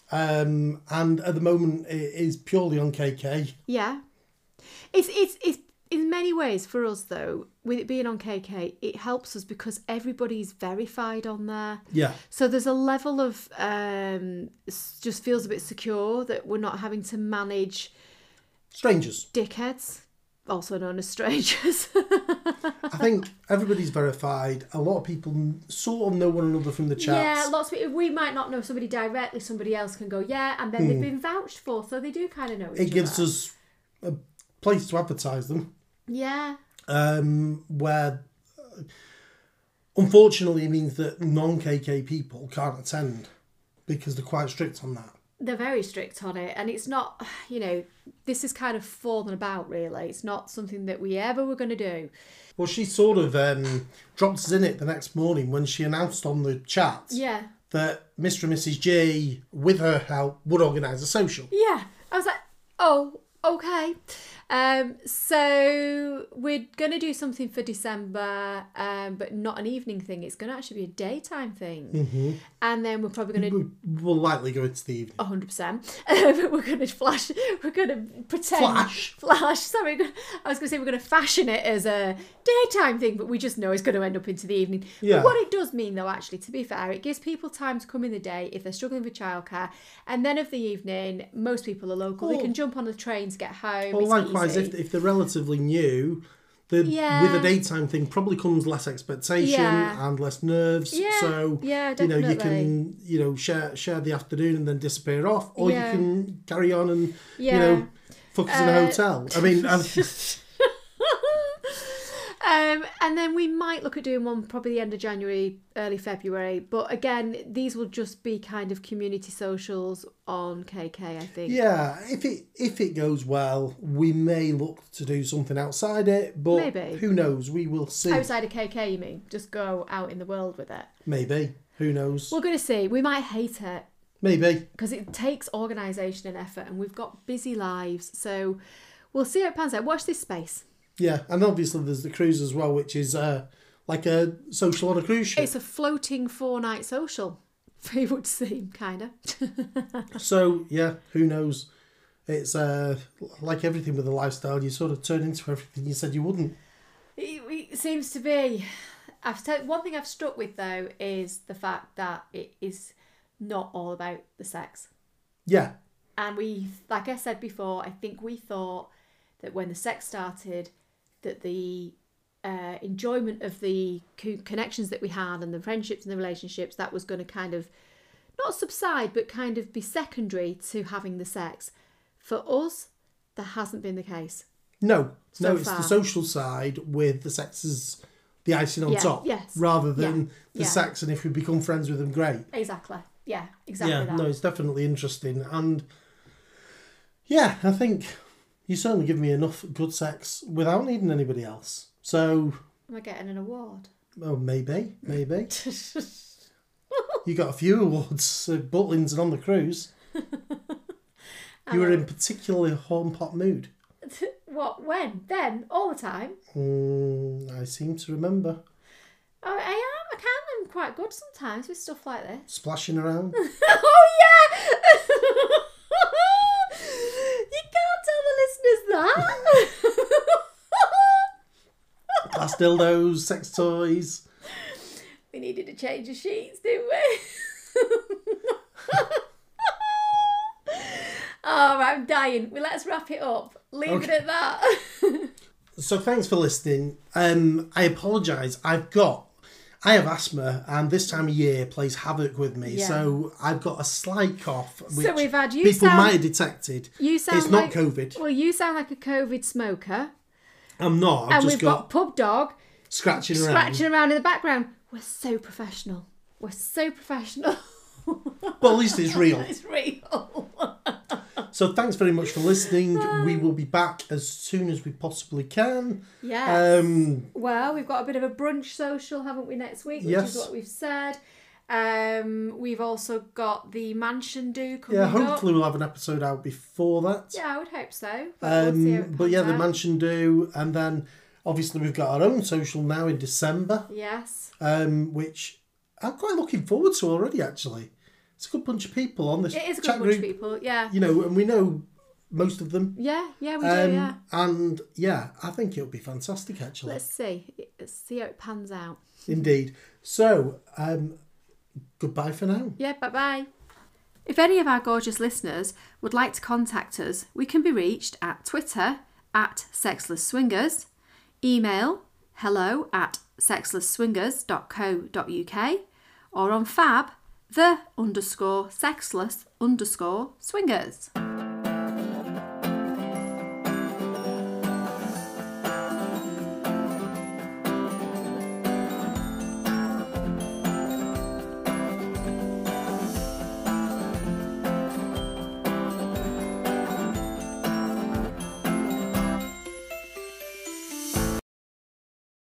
Um, and at the moment it is purely on K K. Yeah. It's it's it's in many ways for us though, with it being on K K, it helps us because everybody's verified on there. Yeah. So there's a level of um s- just feels a bit secure that we're not having to manage Strangers. dickheads, also known as strangers. I think everybody's verified. A lot of people sort of know one another from the chats. Yeah, lots of people. We might not know somebody directly. Somebody else can go, yeah, and then they've been vouched for, so they do kind of know each Hmm. It gives other. us a place to advertise them. Yeah. Um, where uh, unfortunately it means that non-K K people can't attend because they're quite strict on that. They're very strict on it, and it's not, you know, this is kind of fallen about really. It's not something that we ever were going to do. Well, she sort of um, dropped us in it the next morning when she announced on the chat Yeah. that Mister and Missus J, with her help, would organise a social. Yeah. I was like, oh, okay. Um, so we're going to do something for December, um, but not an evening thing. It's going to actually be a daytime thing. Mm-hmm. And then we're probably going to... We will likely go into the evening. one hundred percent. But we're going to flash, we're going to pretend. Flash. Flash. Sorry, we're gonna- I was going to say we're going to fashion it as a daytime thing, but we just know it's going to end up into the evening. Yeah. But what it does mean, though, actually, to be fair, it gives people time to come in the day if they're struggling with childcare. And then of the evening, most people are local. They Or- can jump on the train to get home. Or It's likewise, easy. if, if they're relatively new, the, Yeah. with a daytime thing probably comes less expectation Yeah. and less nerves. Yeah, So, yeah, you know, you definitely. can, you know, share share the afternoon and then disappear off. Or Yeah. you can carry on and, Yeah. you know, fuck us in a Uh, hotel. I mean, I'm, Um, and then we might look at doing one probably the end of January, early February. But again, these will just be kind of community socials on K K, I think. Yeah, if it if it goes well, we may look to do something outside it, but Maybe. who knows? We will see. Outside of K K, you mean? Just go out in the world with it. Maybe. Who knows? We're going to see. We might hate it. Maybe. Because it takes organisation and effort, and we've got busy lives. So we'll see how it pans out. Watch this space. Yeah, and obviously there's the cruise as well, which is uh, like a social on a cruise ship. It's a floating four-night social, it would seem, kind of. So, yeah, who knows? It's uh, like everything with a lifestyle, you sort of turn into everything you said you wouldn't. It, it seems to be. I've t- one thing I've struck with, though, is the fact that it is not all about the sex. Yeah. And we, like I said before, I think we thought that when the sex started, that the uh, enjoyment of the co- connections that we had and the friendships and the relationships, that was going to kind of not subside, but kind of be secondary to having the sex. For us, that hasn't been the case. No, So no, it's far. the social side with the sex as the icing on Yeah, top, yes. rather than Yeah, the yeah. sex, and if we become friends with them, great. Exactly. Yeah, exactly Yeah, that. no, it's definitely interesting, and yeah, I think you certainly give me enough good sex without needing anybody else. So, Am I getting an award? oh, maybe, maybe. You got a few awards, uh, Butlins and on the cruise. You were in particularly home pot mood. What? When? Then? All the time? Mm, I seem to remember. Oh, I am. I can. I'm quite good sometimes with stuff like this. Splashing around. Oh, yeah! You can't tell the listeners that. Glass dildos, sex toys. We needed to change the sheets, didn't we? Oh, I'm dying. Well, let's wrap it up. Leave Okay. it at that. So thanks for listening. Um, I apologise. I've got, I have asthma, and this time of year plays havoc with me. Yeah. So I've got a slight cough, which So we've had you people sound- might have detected. You sound It's like, not COVID. Well, you sound like a COVID smoker. I'm not. I've And just we've got, got Pub Dog scratching around. scratching around in the background. We're so professional. We're so professional. Well, at least it's real. It's real. So thanks very much for listening. We will be back as soon as we possibly can. Yes. Um, Well, we've got a bit of a brunch social, haven't we, next week? Which Yes. is what we've said. Um, we've also got the mansion do coming yeah, up. hopefully we'll have an episode out before that. Yeah, I would hope so. But, Um, we'll see how it but yeah, pans the out. mansion do, and then obviously we've got our own social now in December, Yes. um, which I'm quite looking forward to already. Actually, it's a good bunch of people on this It is a good chat bunch group. of people, yeah. You know, and we know most of them. Yeah, yeah, we Um, do, yeah. And yeah, I think it'll be fantastic. Actually, Let's see. Let's see how it pans out. indeed. So, um, goodbye for now. Yeah, bye-bye. If any of our gorgeous listeners would like to contact us, we can be reached at Twitter at Sexless Swingers, email hello at sexlessswingers dot co dot uk, or on Fab, the underscore sexless underscore swingers.